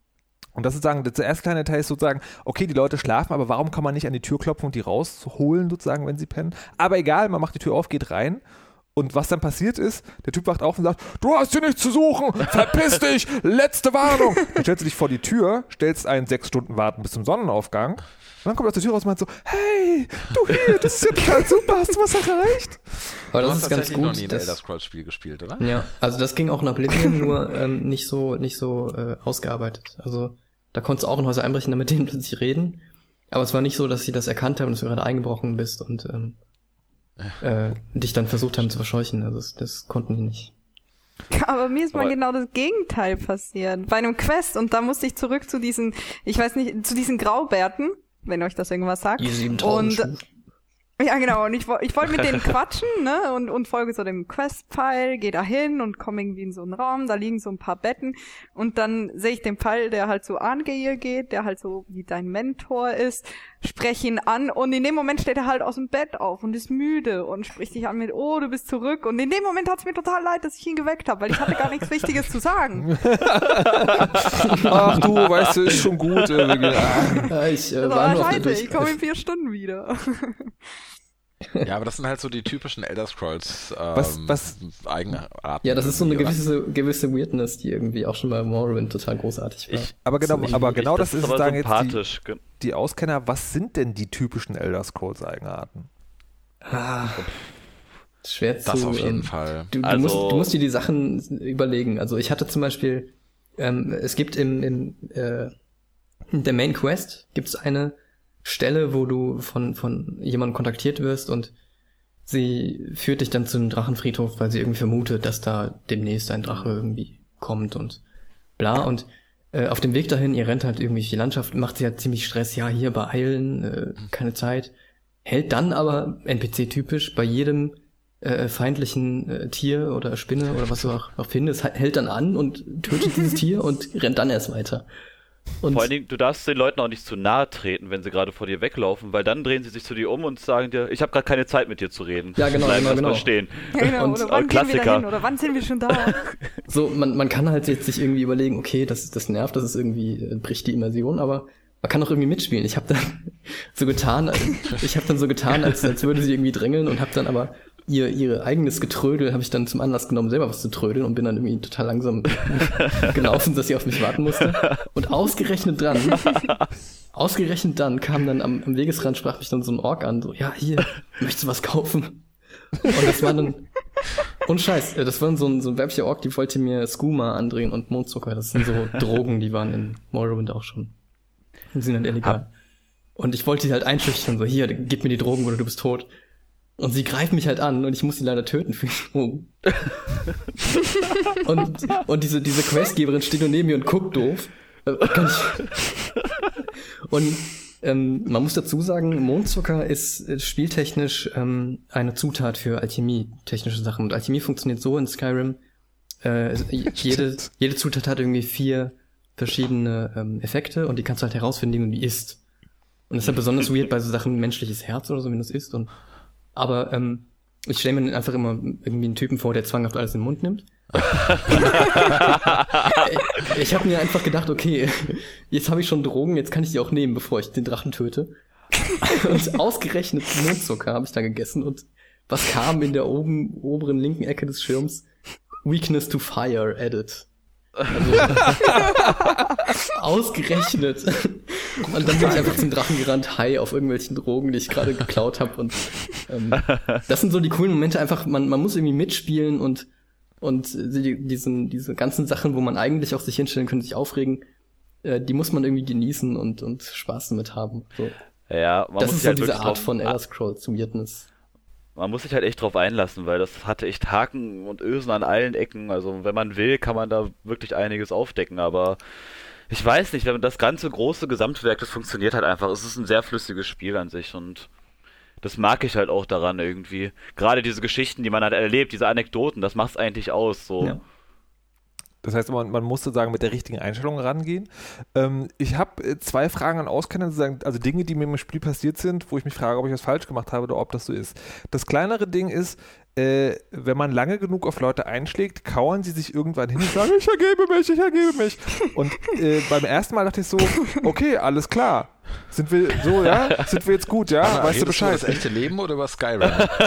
Und das ist sozusagen, der erste kleine Teil ist sozusagen, okay, die Leute schlafen, aber warum kann man nicht an die Tür klopfen und die rausholen, sozusagen, wenn sie pennen? Aber egal, man macht die Tür auf, geht rein. Und was dann passiert ist, der Typ wacht auf und sagt, du hast hier nichts zu suchen, verpiss dich, letzte Warnung. Dann stellst du dich vor die Tür, stellst einen sechs Stunden Warten bis zum Sonnenaufgang. Und dann kommt er aus der Tür raus und meint so, hey, du hier, das ist ja total super, hast du was erreicht? Aber Du das hast ist ganz tatsächlich gut. noch nie ein dass- Elder Scrolls Spiel gespielt, oder? Ja, also das ging auch in Oblivion, nur ähm, nicht so nicht so äh, ausgearbeitet. Also da konntest du auch in Häuser einbrechen, damit denen plötzlich reden. Aber es war nicht so, dass sie das erkannt haben, dass du gerade eingebrochen bist und ähm, äh, dich dann versucht haben zu verscheuchen. Also das, das konnten die nicht. Aber mir ist mal Aber- genau das Gegenteil passiert. Bei einem Quest und da musste ich zurück zu diesen, ich weiß nicht, zu diesen Graubärten, wenn euch das irgendwas sagt. Die siebentausend Und Stufen. ja, genau. Und ich, woll- ich wollte mit denen quatschen, ne, und, und folge so dem Quest-Pfeil, geh da hin und komme irgendwie in so einen Raum, da liegen so ein paar Betten und dann sehe ich den Pfeil, der halt so Angeir geht, der halt so wie dein Mentor ist, spreche ihn an und in dem Moment steht er halt aus dem Bett auf und ist müde und spricht dich an mit, oh, du bist zurück. Und in dem Moment hat es mir total leid, dass ich ihn geweckt habe, weil ich hatte gar nichts Wichtiges zu sagen. Ach du, weißt du, ist schon gut. Äh, wir gehen, ah. Ja, ich äh, Das war war nur auf der scheiße, ich komme in Durchreise. vier Stunden wieder. Ja, aber das sind halt so die typischen Elder Scrolls ähm, Was- was- Eigenarten. Ja, das ist so eine irgendwie, oder? gewisse gewisse Weirdness, die irgendwie auch schon bei Morrowind total großartig war. Ich- Aber genau, Das ist aber echt genau das das ist ist aber sozusagen jetzt die, sympathisch. Ge- die Auskenner. Was sind denn die typischen Elder Scrolls Eigenarten? Ah, schwer Das zu. auf jeden ähm, Fall. Du, du, Also- musst, du musst dir die Sachen überlegen. Also ich hatte zum Beispiel, ähm, es gibt im, im äh, in der Main Quest gibt's eine Stelle, wo du von von jemandem kontaktiert wirst und sie führt dich dann zu einem Drachenfriedhof, weil sie irgendwie vermutet, dass da demnächst ein Drache irgendwie kommt und bla. Und äh, auf dem Weg dahin, ihr rennt halt irgendwie die Landschaft, macht sie halt ziemlich Stress, ja, hier beeilen, äh, keine Zeit. Hält dann aber, N P C-typisch, bei jedem äh, feindlichen äh, Tier oder Spinne oder was du auch, auch findest, hält dann an und tötet dieses Tier und rennt dann erst weiter. Und vor allen Dingen, du darfst den Leuten auch nicht zu nahe treten, wenn sie gerade vor dir weglaufen, weil dann drehen sie sich zu dir um und sagen dir, ich habe gerade keine Zeit mit dir zu reden. Ja, genau, Bleib genau, erst mal genau. stehen. Ja, genau. Und- Oder wann gehen wir dahin? Oder wann sind wir schon da? so, man, man kann halt jetzt sich irgendwie überlegen, okay, das, das nervt, das ist irgendwie, äh, bricht die Immersion, aber man kann auch irgendwie mitspielen. Ich habe dann so getan, als- ich habe dann so getan, als, als würde sie irgendwie drängeln und habe dann aber ihr ihr eigenes Getrödel habe ich dann zum Anlass genommen, selber was zu trödeln und bin dann irgendwie total langsam gelaufen, dass sie auf mich warten musste. Und ausgerechnet dran, ausgerechnet dann kam dann am, am Wegesrand, sprach mich dann so ein Ork an, so, ja, hier, möchtest du was kaufen? Und das war dann, und Scheiß, das war so ein, so ein weiblicher Ork, die wollte mir Skooma andrehen und Mondzucker. Das sind so Drogen, die waren in Morrowind auch schon. Die sind dann illegal. Und ich wollte sie halt einschüchtern, so, hier, gib mir die Drogen oder du bist tot. Und sie greift mich halt an und ich muss sie leider töten für die Drogen. und, und diese, diese Questgeberin steht nur neben mir und guckt doof. Äh, kann ich und ähm, man muss dazu sagen, Mondzucker ist äh, spieltechnisch ähm, eine Zutat für Alchemie-technische Sachen. Und Alchemie funktioniert so in Skyrim, äh, jede, jede Zutat hat irgendwie vier verschiedene ähm, Effekte und die kannst du halt herausfinden, indem du die isst. Und das ist halt besonders weird bei so Sachen menschliches Herz oder so, wenn du es isst. Und aber ähm, ich stelle mir einfach immer irgendwie einen Typen vor, der zwanghaft alles in den Mund nimmt. Ich habe mir einfach gedacht, okay, jetzt habe ich schon Drogen, jetzt kann ich die auch nehmen, bevor ich den Drachen töte. Und ausgerechnet Mondzucker habe ich da gegessen und was kam in der oben, oberen linken Ecke des Schirms? Weakness to Fire added. Also, ausgerechnet. Und dann bin ich einfach zum Drachen gerannt, high auf irgendwelchen Drogen, die ich gerade geklaut habe. Und ähm, das sind so die coolen Momente, einfach, man, man muss irgendwie mitspielen und und die, diesen, diese ganzen Sachen, wo man eigentlich auch sich hinstellen könnte, sich aufregen, äh, die muss man irgendwie genießen und und Spaß damit haben. So. Ja, man Das muss ist sich so halt diese wirklich Art drauf- von Elder Scrolls Weirdness. Man muss sich halt echt drauf einlassen, weil das hatte echt Haken und Ösen an allen Ecken. Also wenn man will, kann man da wirklich einiges aufdecken, aber ich weiß nicht, wenn man das ganze große Gesamtwerk, das funktioniert halt einfach. Es ist ein sehr flüssiges Spiel an sich und das mag ich halt auch daran irgendwie. Gerade diese Geschichten, die man halt erlebt, diese Anekdoten, das macht's eigentlich aus. So. Ja. Das heißt, man, man muss sozusagen mit der richtigen Einstellung rangehen. Ähm, ich habe äh, zwei Fragen an Auskenner, sozusagen, also Dinge, die mir im Spiel passiert sind, wo ich mich frage, ob ich was falsch gemacht habe oder ob das so ist. Das kleinere Ding ist, äh, wenn man lange genug auf Leute einschlägt, kauern sie sich irgendwann hin und sagen, ich ergebe mich, ich ergebe mich. Und äh, beim ersten Mal dachte ich so, okay, alles klar. Sind wir so, ja? Sind wir jetzt gut, ja? Anna, Weißt du redest Bescheid? über das echte Leben oder über Skyrim?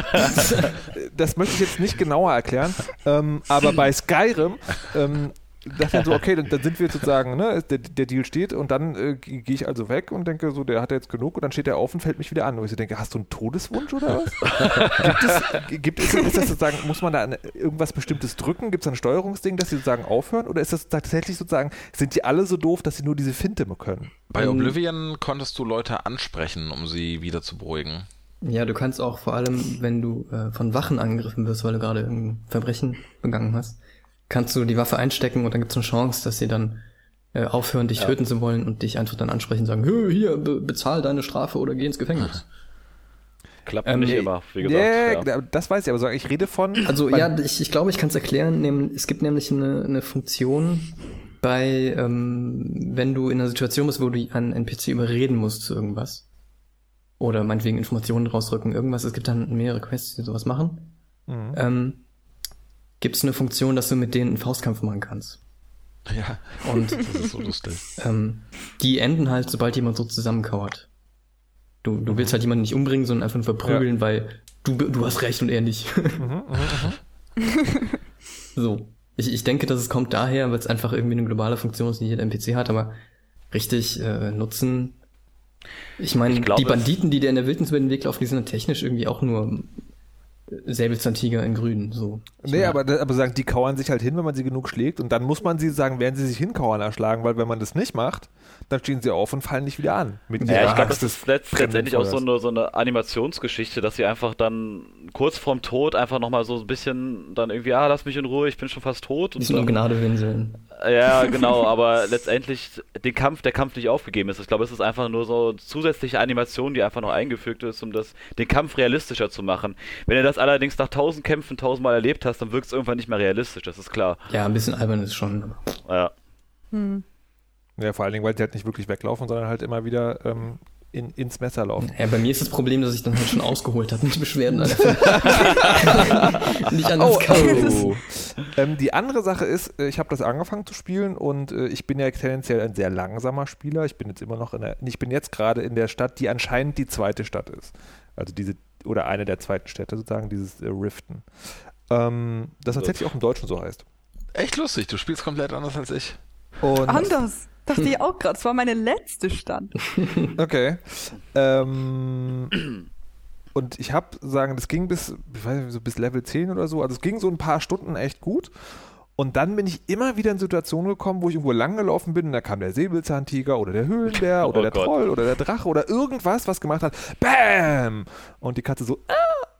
Das möchte ich jetzt nicht genauer erklären, ähm, aber bei Skyrim ähm, dachte ich dann so, okay, dann, dann sind wir sozusagen, ne, der, der Deal steht und dann äh, gehe ich also weg und denke so, der hat jetzt genug und dann steht er auf und fällt mich wieder an. Und ich so denke, hast du einen Todeswunsch oder was? gibt es, gibt es, ist das sozusagen, muss man da eine, irgendwas Bestimmtes drücken? Gibt es ein Steuerungsding, dass sie sozusagen aufhören? Oder ist das tatsächlich sozusagen, sind die alle so doof, dass sie nur diese Finte können? Bei Oblivion konntest du Leute ansprechen, um sie wieder zu beruhigen. Ja, du kannst auch vor allem, wenn du äh, von Wachen angegriffen wirst, weil du gerade ein Verbrechen begangen hast, kannst du die Waffe einstecken und dann gibt es eine Chance, dass sie dann äh, aufhören, dich Ja. töten zu wollen und dich einfach dann ansprechen und sagen, "Hö, hier, be bezahl deine Strafe oder geh ins Gefängnis." Klappt Ähm, nicht nee. immer, wie gesagt. Yeah, ja. das weiß ich, aber so, ich rede von... Also bei- ja, ich, ich glaube, ich kann es erklären. Nehm, es gibt nämlich eine, eine Funktion bei, ähm, wenn du in einer Situation bist, wo du einen N P C überreden musst zu irgendwas oder meinetwegen Informationen rausrücken, irgendwas. Es gibt dann mehrere Quests, die sowas machen. Mhm. Ähm, gibt es eine Funktion, dass du mit denen einen Faustkampf machen kannst. Ja, Und das ist so lustig. ähm, die enden halt, sobald jemand so zusammenkauert. Du, du willst halt jemanden nicht umbringen, sondern einfach nur verprügeln, weil du, du hast recht und er nicht. So. Ich, ich denke, dass es kommt daher, weil es einfach irgendwie eine globale Funktion ist, die jeder N P C hat, aber richtig äh, nutzen. Ich meine, Ich glaube, die Banditen, die dir in der Wildnis über den Weg laufen, die sind technisch irgendwie auch nur Säbelzahntiger in Grün. So. Ich Nee, meine, aber, aber sagen, die kauern sich halt hin, wenn man sie genug schlägt und dann muss man sie sagen, werden sie sich hinkauern erschlagen, weil wenn man das nicht macht, dann stehen sie auf und fallen nicht wieder an. Mit Ja, ihrer ich glaube, Axt das des ist letzt, letztendlich auch so brennenden eine, so eine Animationsgeschichte, dass sie einfach dann kurz vorm Tod einfach nochmal so ein bisschen dann irgendwie, ah, lass mich in Ruhe, ich bin schon fast tot. die Und sind um dann, Gnade winseln. Ja, genau, aber letztendlich den Kampf, der Kampf nicht aufgegeben ist. Ich glaube, es ist einfach nur so eine zusätzliche Animation, die einfach noch eingefügt ist, um das, den Kampf realistischer zu machen. Wenn du das allerdings nach tausend Kämpfen tausendmal erlebt hast, dann wirkt es irgendwann nicht mehr realistisch, das ist klar. Ja, ein bisschen albern ist schon. Ja. Hm. Ja, vor allen Dingen, weil die halt nicht wirklich weglaufen, sondern halt immer wieder ähm, in, ins Messer laufen. Ja, bei mir ist das Problem, dass ich dann halt schon ausgeholt habe und die Beschwerden an der nicht an das Oh, Kampf. oh. ähm, die andere Sache ist, äh, ich habe das angefangen zu spielen und äh, ich bin ja tendenziell ein sehr langsamer Spieler. Ich bin jetzt immer noch in der, ich bin jetzt gerade in der Stadt, die anscheinend die zweite Stadt ist. Also diese, oder eine der zweiten Städte sozusagen, dieses äh, Riften. Ähm, das tatsächlich auch im Deutschen so heißt. Echt lustig, du spielst komplett anders als ich. Und Anders. Dachte ich auch gerade. Das war meine letzte Stand. Okay. Ähm, und ich habe sagen, das ging bis, ich weiß nicht, so bis Level zehn oder so. Also es ging so ein paar Stunden echt gut. Und dann bin ich immer wieder in Situationen gekommen, wo ich irgendwo langgelaufen bin und da kam der Säbelzahntiger oder der Höhlenbär oder Oh der Gott. Troll oder der Drache oder irgendwas, was gemacht hat. Bam! Und die Katze so, ah!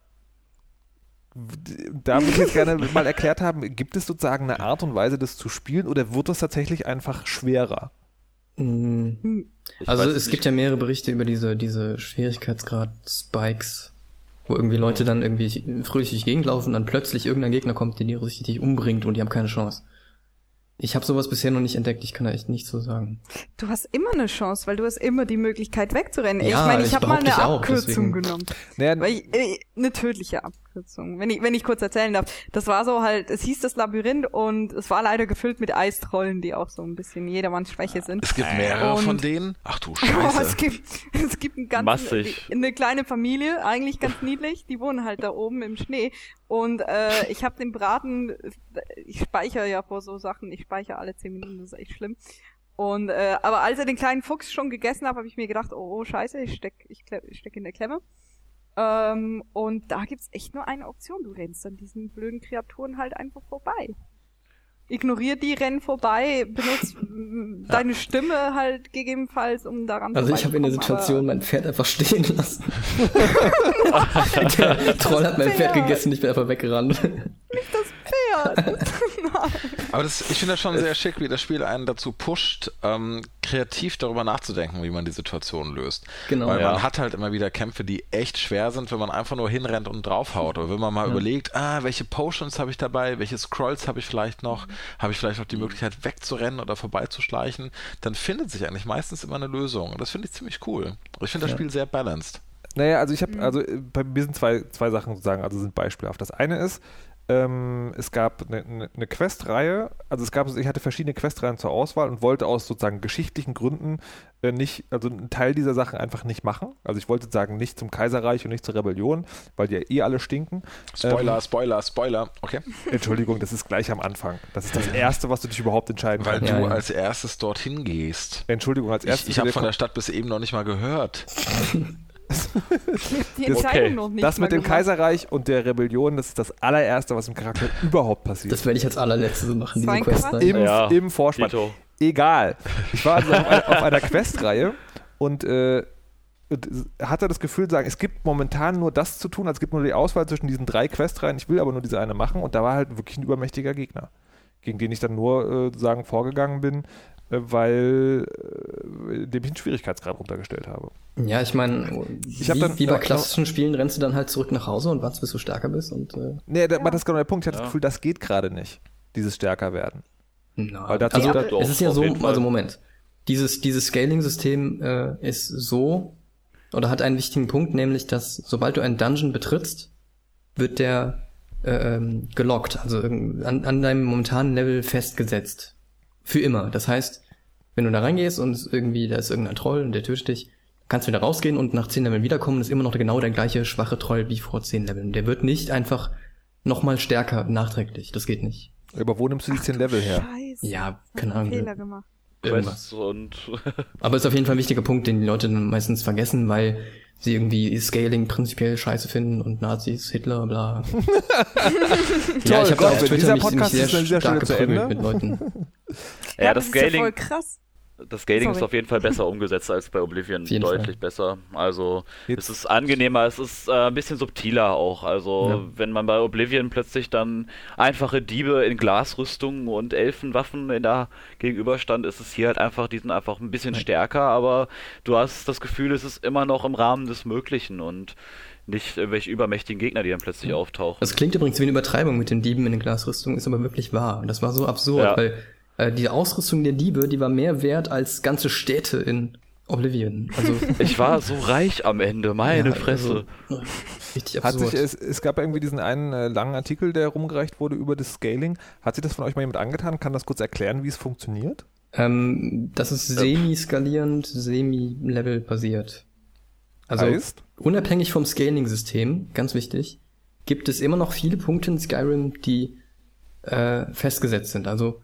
Da würde ich jetzt gerne mal erklärt haben, gibt es sozusagen eine Art und Weise, das zu spielen oder wird das tatsächlich einfach schwerer? Mm. Ich Also weiß es nicht. gibt ja mehrere Berichte über diese, diese Schwierigkeitsgrad-Spikes, wo irgendwie Leute dann irgendwie fröhlich durch die Gegend laufen und dann plötzlich irgendein Gegner kommt, der die richtig umbringt und die haben keine Chance. Ich habe sowas bisher noch nicht entdeckt, ich kann da echt nichts so sagen. Du hast immer eine Chance, weil du hast immer die Möglichkeit wegzurennen. Ja, ich meine, ich ich habe mal behaupte eine ich auch, Abkürzung deswegen. genommen. Naja, Weil ich, äh, eine tödliche Abkürzung. Wenn ich, wenn ich kurz erzählen darf. Das war so halt, es hieß das Labyrinth und es war leider gefüllt mit Eistrollen, die auch so ein bisschen jedermanns Schwäche sind. Es gibt mehrere Und- von denen. Ach du Oh, Scheiße. es gibt, es gibt einen ganzen, Massig. eine kleine Familie, eigentlich ganz niedlich, die wohnen halt da oben im Schnee. Und äh, ich habe den Braten, ich speichere ja vor so Sachen, ich speichere alle zehn Minuten, das ist echt schlimm. Und äh, aber als er den kleinen Fuchs schon gegessen hat, habe ich mir gedacht, oh, oh scheiße, ich steck, ich, kle- ich steck in der Klemme. Ähm, und da gibt's echt nur eine Option, du rennst an diesen blöden Kreaturen halt einfach vorbei. Ignorier die, renn vorbei, benutzt m, deine Stimme halt gegebenenfalls, um daran Also ich habe in der vorbeizukommen, Situation mein Pferd einfach stehen lassen. Der Troll hat mein Pferd Pferd. gegessen, ich bin einfach weggerannt. aber nicht das Pferd. Nein. Aber das, ich finde das schon sehr schick, wie das Spiel einen dazu pusht, ähm, kreativ darüber nachzudenken, wie man die Situation löst. Genau. Weil Ja. man hat halt immer wieder Kämpfe, die echt schwer sind, wenn man einfach nur hinrennt und draufhaut. Oder wenn man mal überlegt, ah, welche Potions habe ich dabei, welche Scrolls habe ich vielleicht noch, habe ich vielleicht noch die Möglichkeit wegzurennen oder vorbeizuschleichen, dann findet sich eigentlich meistens immer eine Lösung. Und das finde ich ziemlich cool. Ich finde das Ja. Spiel sehr balanced. Naja, also ich habe, also äh, bei mir sind zwei, zwei Sachen sozusagen, also sind beispielhaft. Das eine ist, ähm, es gab eine, eine, eine Questreihe, also es gab, ich hatte verschiedene Questreihen zur Auswahl und wollte aus sozusagen geschichtlichen Gründen äh, nicht, also einen Teil dieser Sachen einfach nicht machen. Also ich wollte sagen, nicht zum Kaiserreich und nicht zur Rebellion, weil die ja eh alle stinken. Spoiler, Ähm, Spoiler, Spoiler. Okay. Entschuldigung, das ist gleich am Anfang. Das ist das Erste, was du dich überhaupt entscheiden Weil kannst. Ja, du ja. als erstes dorthin gehst. Entschuldigung, als Ich, erstes. ich habe wieder von der kommt- Stadt bis eben noch nicht mal gehört. Die Das- Entscheidung okay. noch nicht Das mal mit dem gemacht. Kaiserreich und der Rebellion, das ist das allererste, was im Charakter überhaupt passiert. Das werde ich als allerletztes machen, Das war diese ein Quest. Quatsch. Im, Ja, im Vorspann. Dito. Egal. Ich war also auf, einer, auf einer Questreihe und, äh, und hatte das Gefühl, sagen, es gibt momentan nur das zu tun, also es gibt nur die Auswahl zwischen diesen drei Questreihen, ich will aber nur diese eine machen und da war halt wirklich ein übermächtiger Gegner, gegen den ich dann nur äh, sagen vorgegangen bin, äh, weil äh, dem ich einen Schwierigkeitsgrad runtergestellt habe. Ja, ich meine, Ich hab wie, dann- wie bei ja, klassischen Spielen rennst du dann halt zurück nach Hause und wartest, bis du stärker bist und äh, Nee, da, das ist genau der Punkt, ich hatte Ja. das Gefühl, das geht gerade nicht, dieses stärker werden. na, Weil dazu- also Ja, doch, es ist ja auf so, jeden Fall. also Moment, dieses, dieses Scaling-System äh, ist so, oder hat einen wichtigen Punkt, nämlich, dass sobald du einen Dungeon betrittst, wird der äh, ähm, gelockt, also irgend- an, an deinem momentanen Level festgesetzt. Für immer. Das heißt, wenn du da reingehst und irgendwie, da ist irgendein Troll und der tötet dich, kannst du wieder rausgehen und nach zehn Leveln wiederkommen und ist immer noch genau der gleiche schwache Troll wie vor zehn Leveln. Der wird nicht einfach nochmal stärker nachträglich. Das geht nicht. Aber wo nimmst du die zehn Level her? Scheiße. Ja, keine Hab einen Ahnung. Fehler gemacht. Irgendwas. Quests und Aber ist auf jeden Fall ein wichtiger Punkt, den die Leute dann meistens vergessen, weil sie irgendwie Scaling prinzipiell scheiße finden und Nazis, Hitler, bla. ja, ich habe Gott, auf wenn Twitter dieser mich, mich Podcast sehr ist an dieser stark Stelle zu geprügelt Ende. mit Leuten. ja, das ist ja voll Scaling, krass. Das Scaling Sorry. ist auf jeden Fall besser umgesetzt als bei Oblivion, Auf jeden deutlich Fall. besser. Also Jetzt- es ist angenehmer, es ist äh, ein bisschen subtiler auch. Also Ja. wenn man bei Oblivion plötzlich dann einfache Diebe in Glasrüstungen und Elfenwaffen in der gegenüberstand, ist es hier halt einfach, die sind einfach ein bisschen stärker, aber du hast das Gefühl, es ist immer noch im Rahmen des Möglichen und nicht irgendwelche übermächtigen Gegner, die dann plötzlich auftauchen. Das klingt übrigens wie eine Übertreibung mit den Dieben in den Glasrüstungen, ist aber wirklich wahr. Und das war so absurd, Ja. weil äh, die Ausrüstung der Diebe, die war mehr wert als ganze Städte in Oblivion. Also Ich war so reich am Ende, meine ja, Fresse. Also, richtig Hat absurd. sich, es, es gab ja irgendwie diesen einen äh, langen Artikel, der rumgereicht wurde über das Scaling. Hat sich das von euch mal jemand angetan? Kann das kurz erklären, wie es funktioniert? ähm, das ist semi-skalierend, semi-level basiert. Also Heißt? unabhängig vom Scaling-System, ganz wichtig, gibt es immer noch viele Punkte in Skyrim, die äh, festgesetzt sind. Also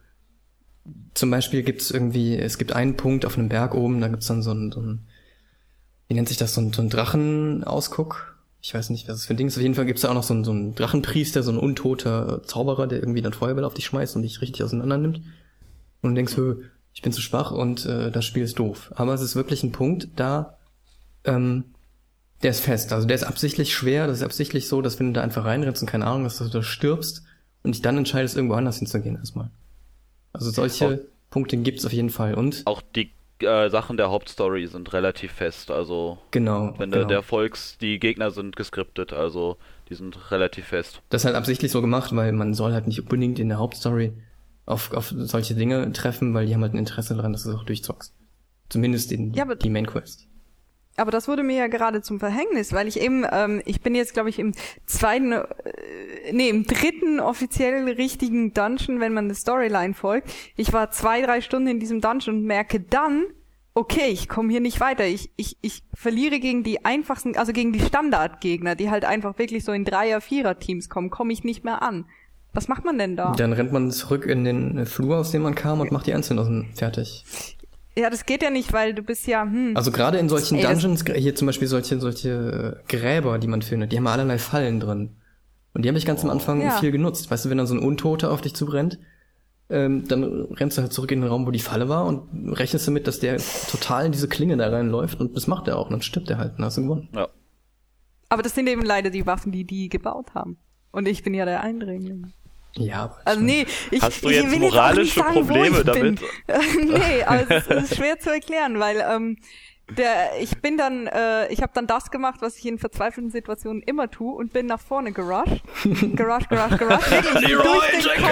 zum Beispiel gibt es irgendwie, es gibt einen Punkt auf einem Berg oben, da gibt es dann so ein, so ein, wie nennt sich das, so ein, so ein Drachenausguck. Ich weiß nicht, was das für ein Ding ist. Auf jeden Fall gibt es da auch noch so einen, so einen Drachenpriester, so ein untoter Zauberer, der irgendwie dann Feuerbälle auf dich schmeißt und dich richtig auseinander nimmt. Und du denkst, hö, ich bin zu schwach und äh, das Spiel ist doof. Aber es ist wirklich ein Punkt, da ähm, der ist fest. Also der ist absichtlich schwer, das ist absichtlich so, dass wenn du da einfach reinrennst und keine Ahnung, dass du da stirbst und dich dann entscheidest, irgendwo anders hinzugehen erstmal. Also solche Auch- Punkte gibt's auf jeden Fall. Und Auch die äh, Sachen der Hauptstory sind relativ fest, also genau, wenn genau. der, der Volks, die Gegner sind geskriptet, also die sind relativ fest. Das ist halt absichtlich so gemacht, weil man soll halt nicht unbedingt in der Hauptstory auf, auf solche Dinge treffen, weil die haben halt ein Interesse daran, dass du es auch durchzockst. Zumindest in Ja, aber- die Main Quest. Aber das wurde mir ja gerade zum Verhängnis, weil ich eben, ähm, ich bin jetzt, glaube ich, im zweiten, äh, nee, im dritten offiziell richtigen Dungeon, wenn man der Storyline folgt. Ich war zwei, drei Stunden in diesem Dungeon und merke dann, okay, ich komme hier nicht weiter. Ich, ich, ich verliere gegen die einfachsten, also gegen die Standardgegner, die halt einfach wirklich so in Dreier-, Vierer-Teams kommen, komme ich nicht mehr an. Was macht man denn da? Dann rennt man zurück in den Flur, aus dem man kam und macht die einzeln aus dem fertig. Ja, das geht ja nicht, weil du bist ja, hm. Also gerade in solchen Ey, das- Dungeons, hier zum Beispiel solche, solche äh, Gräber, die man findet, die haben allerlei Fallen drin. Und die habe ich ganz am Anfang Ja. viel genutzt. Weißt du, wenn dann so ein Untoter auf dich zubrennt, ähm, dann rennst du halt zurück in den Raum, wo die Falle war und rechnest damit, dass der total in diese Klinge da reinläuft und das macht er auch und dann stirbt er halt und dann hast du gewonnen. Ja. Aber das sind eben leider die Waffen, die die gebaut haben. Und ich bin ja der Eindringling. Ja, aber Also nee, ich, Hast du ich jetzt will jetzt auch nicht moralische sagen, wo Probleme ich damit? Bin. Nee, aber es ist, es ist schwer zu erklären, weil ähm, der, ich bin dann, äh, ich habe dann das gemacht, was ich in verzweifelten Situationen immer tue und bin nach vorne gerusht. Gerusht, gerusht, gerusht. Wirklich, durch den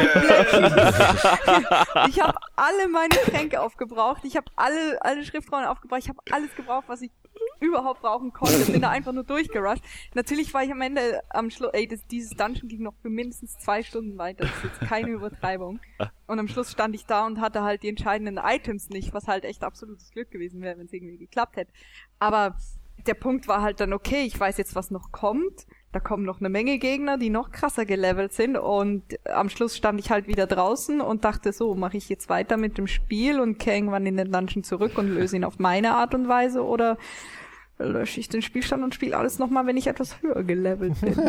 kompletten. Ich habe alle meine Tränke aufgebraucht. Ich habe alle, alle Schriftrollen aufgebraucht. Ich habe alles gebraucht, was ich überhaupt brauchen konnte. Bin da einfach nur durchgerusht. Natürlich war ich am Ende am Schluss, ey, das, dieses Dungeon ging noch für mindestens zwei Stunden weiter. Das ist jetzt keine Übertreibung. Und am Schluss stand ich da und hatte halt die entscheidenden Items nicht, was halt echt absolutes Glück gewesen wäre, wenn es irgendwie geklappt hätte. Aber der Punkt war halt dann, okay, ich weiß jetzt, was noch kommt. Da kommen noch eine Menge Gegner, die noch krasser gelevelt sind. Und am Schluss stand ich halt wieder draußen und dachte, so, mache ich jetzt weiter mit dem Spiel und kehre irgendwann in den Dungeon zurück und löse ihn auf meine Art und Weise oder lösche ich den Spielstand und spiele alles nochmal, wenn ich etwas höher gelevelt bin.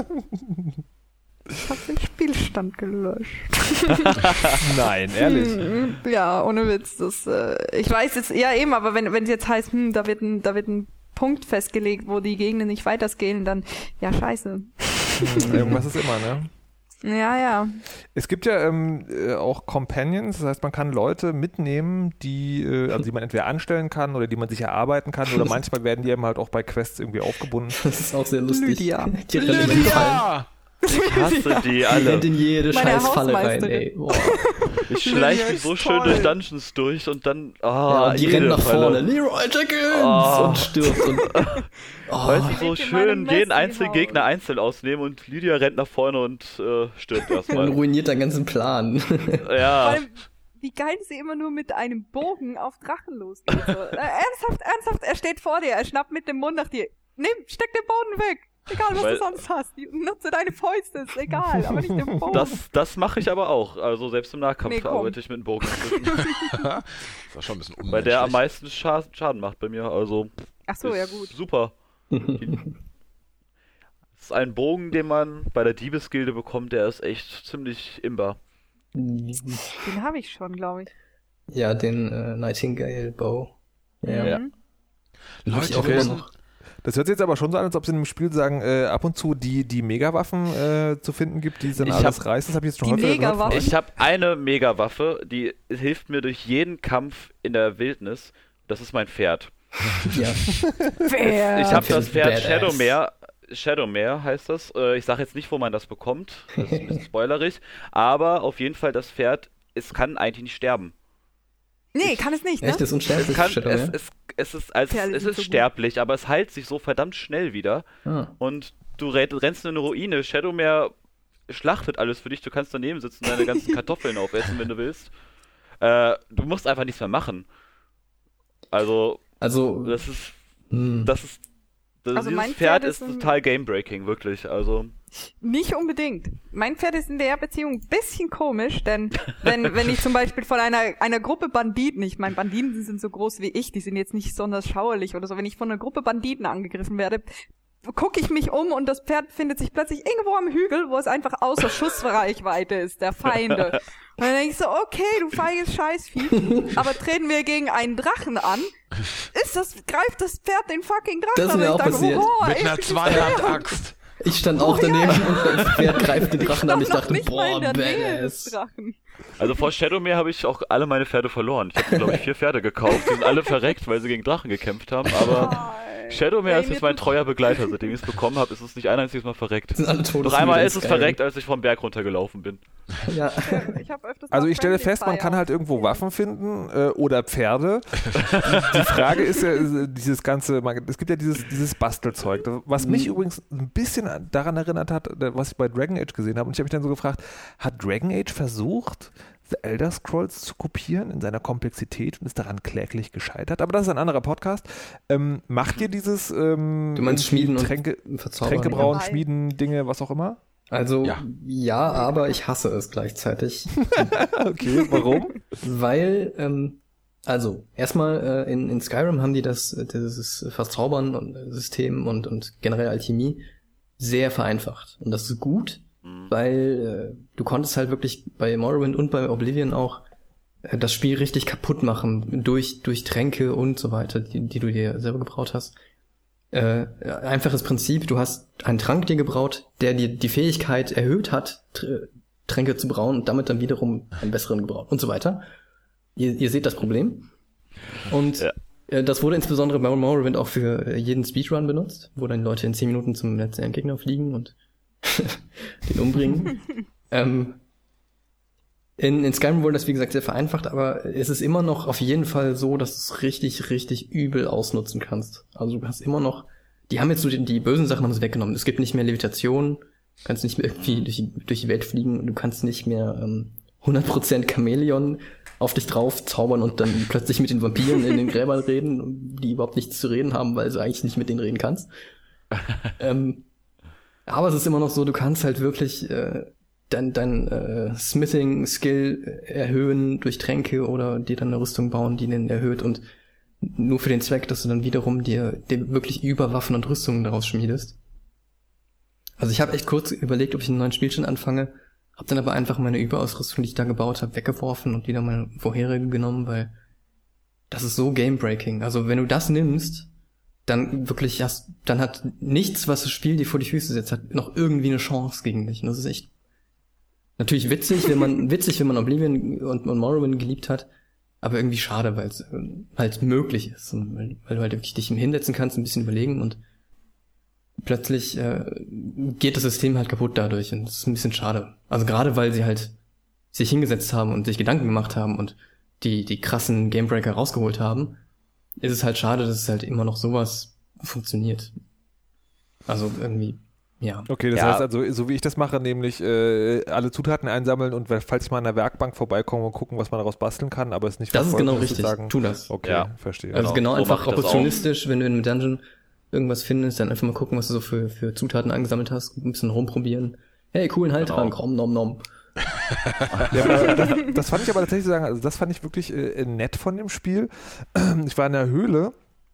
Ich habe den Spielstand gelöscht. Nein, ehrlich. Hm, ja, ohne Witz. Das, äh, ich weiß jetzt, ja eben, aber wenn wenn es jetzt heißt, hm, da wird ein, da wird ein Punkt festgelegt, wo die Gegner nicht weiter scalen, dann, ja, scheiße. Hm, Irgendwas ist immer, ne? Ja, ja. Es gibt ja ähm, äh, auch Companions, das heißt, man kann Leute mitnehmen, die, äh, also die man entweder anstellen kann oder die man sich erarbeiten kann oder manchmal werden die eben halt auch bei Quests irgendwie aufgebunden. das ist auch sehr lustig. Lydia. Die rennen in die Fallen. Ja! Ich hasse die Die alle. rennt in jede Meine scheiß Falle rein, Hausmeisterin. ey. Boah. Ich schleiche Lydia mich ist so schön toll. durch Dungeons durch und dann, ah, Ja, und die jede rennen nach Falle. vorne. Leroy Jenkins! Oh. Und stirbt. Und, oh. Weißt du, Sie so lebt in meinem schön jeden Messi-Haus. einzelnen Gegner einzeln ausnehmen und Lydia rennt nach vorne und äh, stirbt Und erstmal. ruiniert deinen ganzen Plan. Vor Ja, allem, wie geil sie immer nur mit einem Bogen auf Drachen losgeht. So. äh, ernsthaft, ernsthaft, er steht vor dir, er schnappt mit dem Mund nach dir. Nimm, steck den Boden weg. Egal, was Weil- du sonst hast. Nutze deine Fäuste, ist egal, aber nicht den Bogen. das, das mache ich aber auch. Also selbst im Nahkampf Nee, komm. arbeite ich mit dem Bogen. Das war schon ein bisschen unmenschlich. Weil der am meisten Scha Schaden macht bei mir. Also Ach so, ja ist gut. super. Das ist ein Bogen, den man bei der Diebesgilde bekommt, der ist echt ziemlich imbar. Den habe ich schon, glaube ich. Ja, den äh, Nightingale Bow. Ja. Ja. Hab ich Leute, auch wir immer müssen- noch. Das hört sich jetzt aber schon so an, als ob es in dem Spiel sagen, äh, ab und zu die, die Megawaffen äh, zu finden gibt, die dann Ich alles hab- reißen. Das habe ich jetzt schon Die häufiger gehört. von Megawaffen? euch. Ich habe eine Megawaffe, die hilft mir durch jeden Kampf in der Wildnis. Das ist mein Pferd. Ja. Wer? Ich habe Pferd das ist Pferd badass. Shadowmare. Shadowmare heißt das. Äh, Ich sage jetzt nicht, wo man das bekommt. Das ist ein bisschen spoilerig. Aber auf jeden Fall, das Pferd, es kann eigentlich nicht sterben. Nee, kann es nicht, ne? Echt, das ist unsterblich. Es, kann, Shadow, es, ja? es, es ist, also Pferde es sind ist so gut. sterblich, aber es heilt sich so verdammt schnell wieder. Ah. Und du re- rennst in eine Ruine. Shadowmare schlachtet alles für dich. Du kannst daneben sitzen und deine ganzen Kartoffeln aufessen, wenn du willst. Äh, du musst einfach nichts mehr machen. Also, Also, das ist. hm. Das ist. Das, Also dieses mein Pferd Pferd ist ist ein- total game-breaking, wirklich. Also. Nicht unbedingt. Mein Pferd ist in der Beziehung ein bisschen komisch, denn wenn, wenn ich zum Beispiel von einer, einer Gruppe Banditen, ich meine, Banditen sind so groß wie ich, die sind jetzt nicht besonders schauerlich oder so, wenn ich von einer Gruppe Banditen angegriffen werde, gucke ich mich um und das Pferd findet sich plötzlich irgendwo am Hügel, wo es einfach außer Schussreichweite ist, der Feinde. Und dann denke ich so, okay, du feiges Scheißvieh, aber treten wir gegen einen Drachen an, ist das, greift das Pferd den fucking Drachen Das ist an. mir Und ich auch dachte, passiert. wow, Mit ey, einer ich- Zweihand-Axt. Ich stand auch Oh, ja. daneben und das Pferd greift den Drachen an. Ich noch dachte, nicht mal boah, in der Nähe des badass. Drachen. Also vor Shadowmare habe ich auch alle meine Pferde verloren. Ich habe, glaube ich, vier Pferde gekauft. Die sind alle verreckt, weil sie gegen Drachen gekämpft haben. Aber Nein. Shadowmare Ey, ist mir jetzt mein tut's- treuer Begleiter. Seitdem ich es bekommen habe, ist es nicht ein einziges Mal verreckt. Sind alle tot. Noch einmal ist es verreckt, als ich vom Berg runtergelaufen bin. Ja. Ich hab öfters Also mal ich stelle Friendly fest, man Fire. kann halt irgendwo Waffen finden äh, oder Pferde. Die, die Frage ist ja äh, dieses ganze, man, es gibt ja dieses, dieses Bastelzeug, was mich übrigens ein bisschen an- daran erinnert hat, äh, was ich bei Dragon Age gesehen habe. Und ich habe mich dann so gefragt, hat Dragon Age versucht, The Elder Scrolls zu kopieren in seiner Komplexität und ist daran kläglich gescheitert? Aber das ist ein anderer Podcast. Ähm, macht ihr dieses ähm, Du meinst Schmieden und Tränke, Verzaubern? Tränke brauen, ja. Schmieden, Dinge, was auch immer? Also, Ja. ja. aber ich hasse es gleichzeitig. Okay, warum? Weil, ähm, also, erstmal äh, in, in Skyrim haben die das, äh, dieses Verzaubern und äh, System und, und generell Alchemie sehr vereinfacht. Und das ist gut, weil äh, du konntest halt wirklich bei Morrowind und bei Oblivion auch äh, das Spiel richtig kaputt machen durch, durch Tränke und so weiter, die, die du dir selber gebraut hast. Äh, einfaches Prinzip, du hast einen Trank dir gebraut, der dir die Fähigkeit erhöht hat, Tr- Tränke zu brauen und damit dann wiederum einen besseren gebraut und so weiter. Ihr, ihr seht das Problem. Und Ja. äh, das wurde insbesondere bei Morrowind auch für äh, jeden Speedrun benutzt, wo dann Leute in zehn Minuten zum letzten Endgegner fliegen und den umbringen. ähm, in, in Skyrim wurde das, wie gesagt, sehr vereinfacht, aber es ist immer noch auf jeden Fall so, dass du es richtig, richtig übel ausnutzen kannst. Also du hast immer noch, die haben jetzt so die, die bösen Sachen haben sie weggenommen. Es gibt nicht mehr Levitation, du kannst nicht mehr irgendwie durch, die- durch die Welt fliegen, du kannst nicht mehr ähm, hundert Prozent Chamäleon auf dich drauf zaubern und dann plötzlich mit den Vampiren in den Gräbern reden, die überhaupt nichts zu reden haben, weil du eigentlich nicht mit denen reden kannst. ähm, aber es ist immer noch so, du kannst halt wirklich äh, dein, dein äh, Smithing-Skill erhöhen durch Tränke oder dir dann eine Rüstung bauen, die den erhöht und nur für den Zweck, dass du dann wiederum dir, dir wirklich Überwaffen und Rüstungen daraus schmiedest. Also ich habe echt kurz überlegt, ob ich einen neuen Spielstand anfange, hab dann aber einfach meine Überausrüstung, die ich da gebaut habe, weggeworfen und wieder meine vorherige genommen, weil das ist so game-breaking. Also wenn du das nimmst, dann wirklich hast, dann hat nichts, was das Spiel dir vor die Füße setzt, hat noch irgendwie eine Chance gegen dich. Und das ist echt natürlich witzig, wenn man witzig, wenn man Oblivion und, und Morrowind geliebt hat, aber irgendwie schade, weil es äh, halt möglich ist und weil, weil du halt wirklich dich hinsetzen kannst, ein bisschen überlegen und plötzlich äh, geht das System halt kaputt dadurch und das ist ein bisschen schade. Also gerade weil sie halt sich hingesetzt haben und sich Gedanken gemacht haben und die die krassen Gamebreaker rausgeholt haben, ist es halt schade, dass es halt immer noch sowas funktioniert. Also irgendwie, ja. Okay, das Ja. heißt also, so wie ich das mache, nämlich äh, alle Zutaten einsammeln und falls ich mal an der Werkbank vorbeikomme und gucken, was man daraus basteln kann, aber es nicht Das ist verfolgen, genau muss ich richtig. Sagen, Tu das. okay, Ja. verstehe. Also genau, so einfach mach ich das opportunistisch, wenn du in einem Dungeon irgendwas findest, dann einfach mal gucken, was du so für, für Zutaten angesammelt hast, ein bisschen rumprobieren. Hey, coolen Heiltrank, Genau. komm, nom, nom. Ja, aber das, das fand ich aber tatsächlich sagen, also das fand ich wirklich äh, nett von dem Spiel. Ich war in der Höhle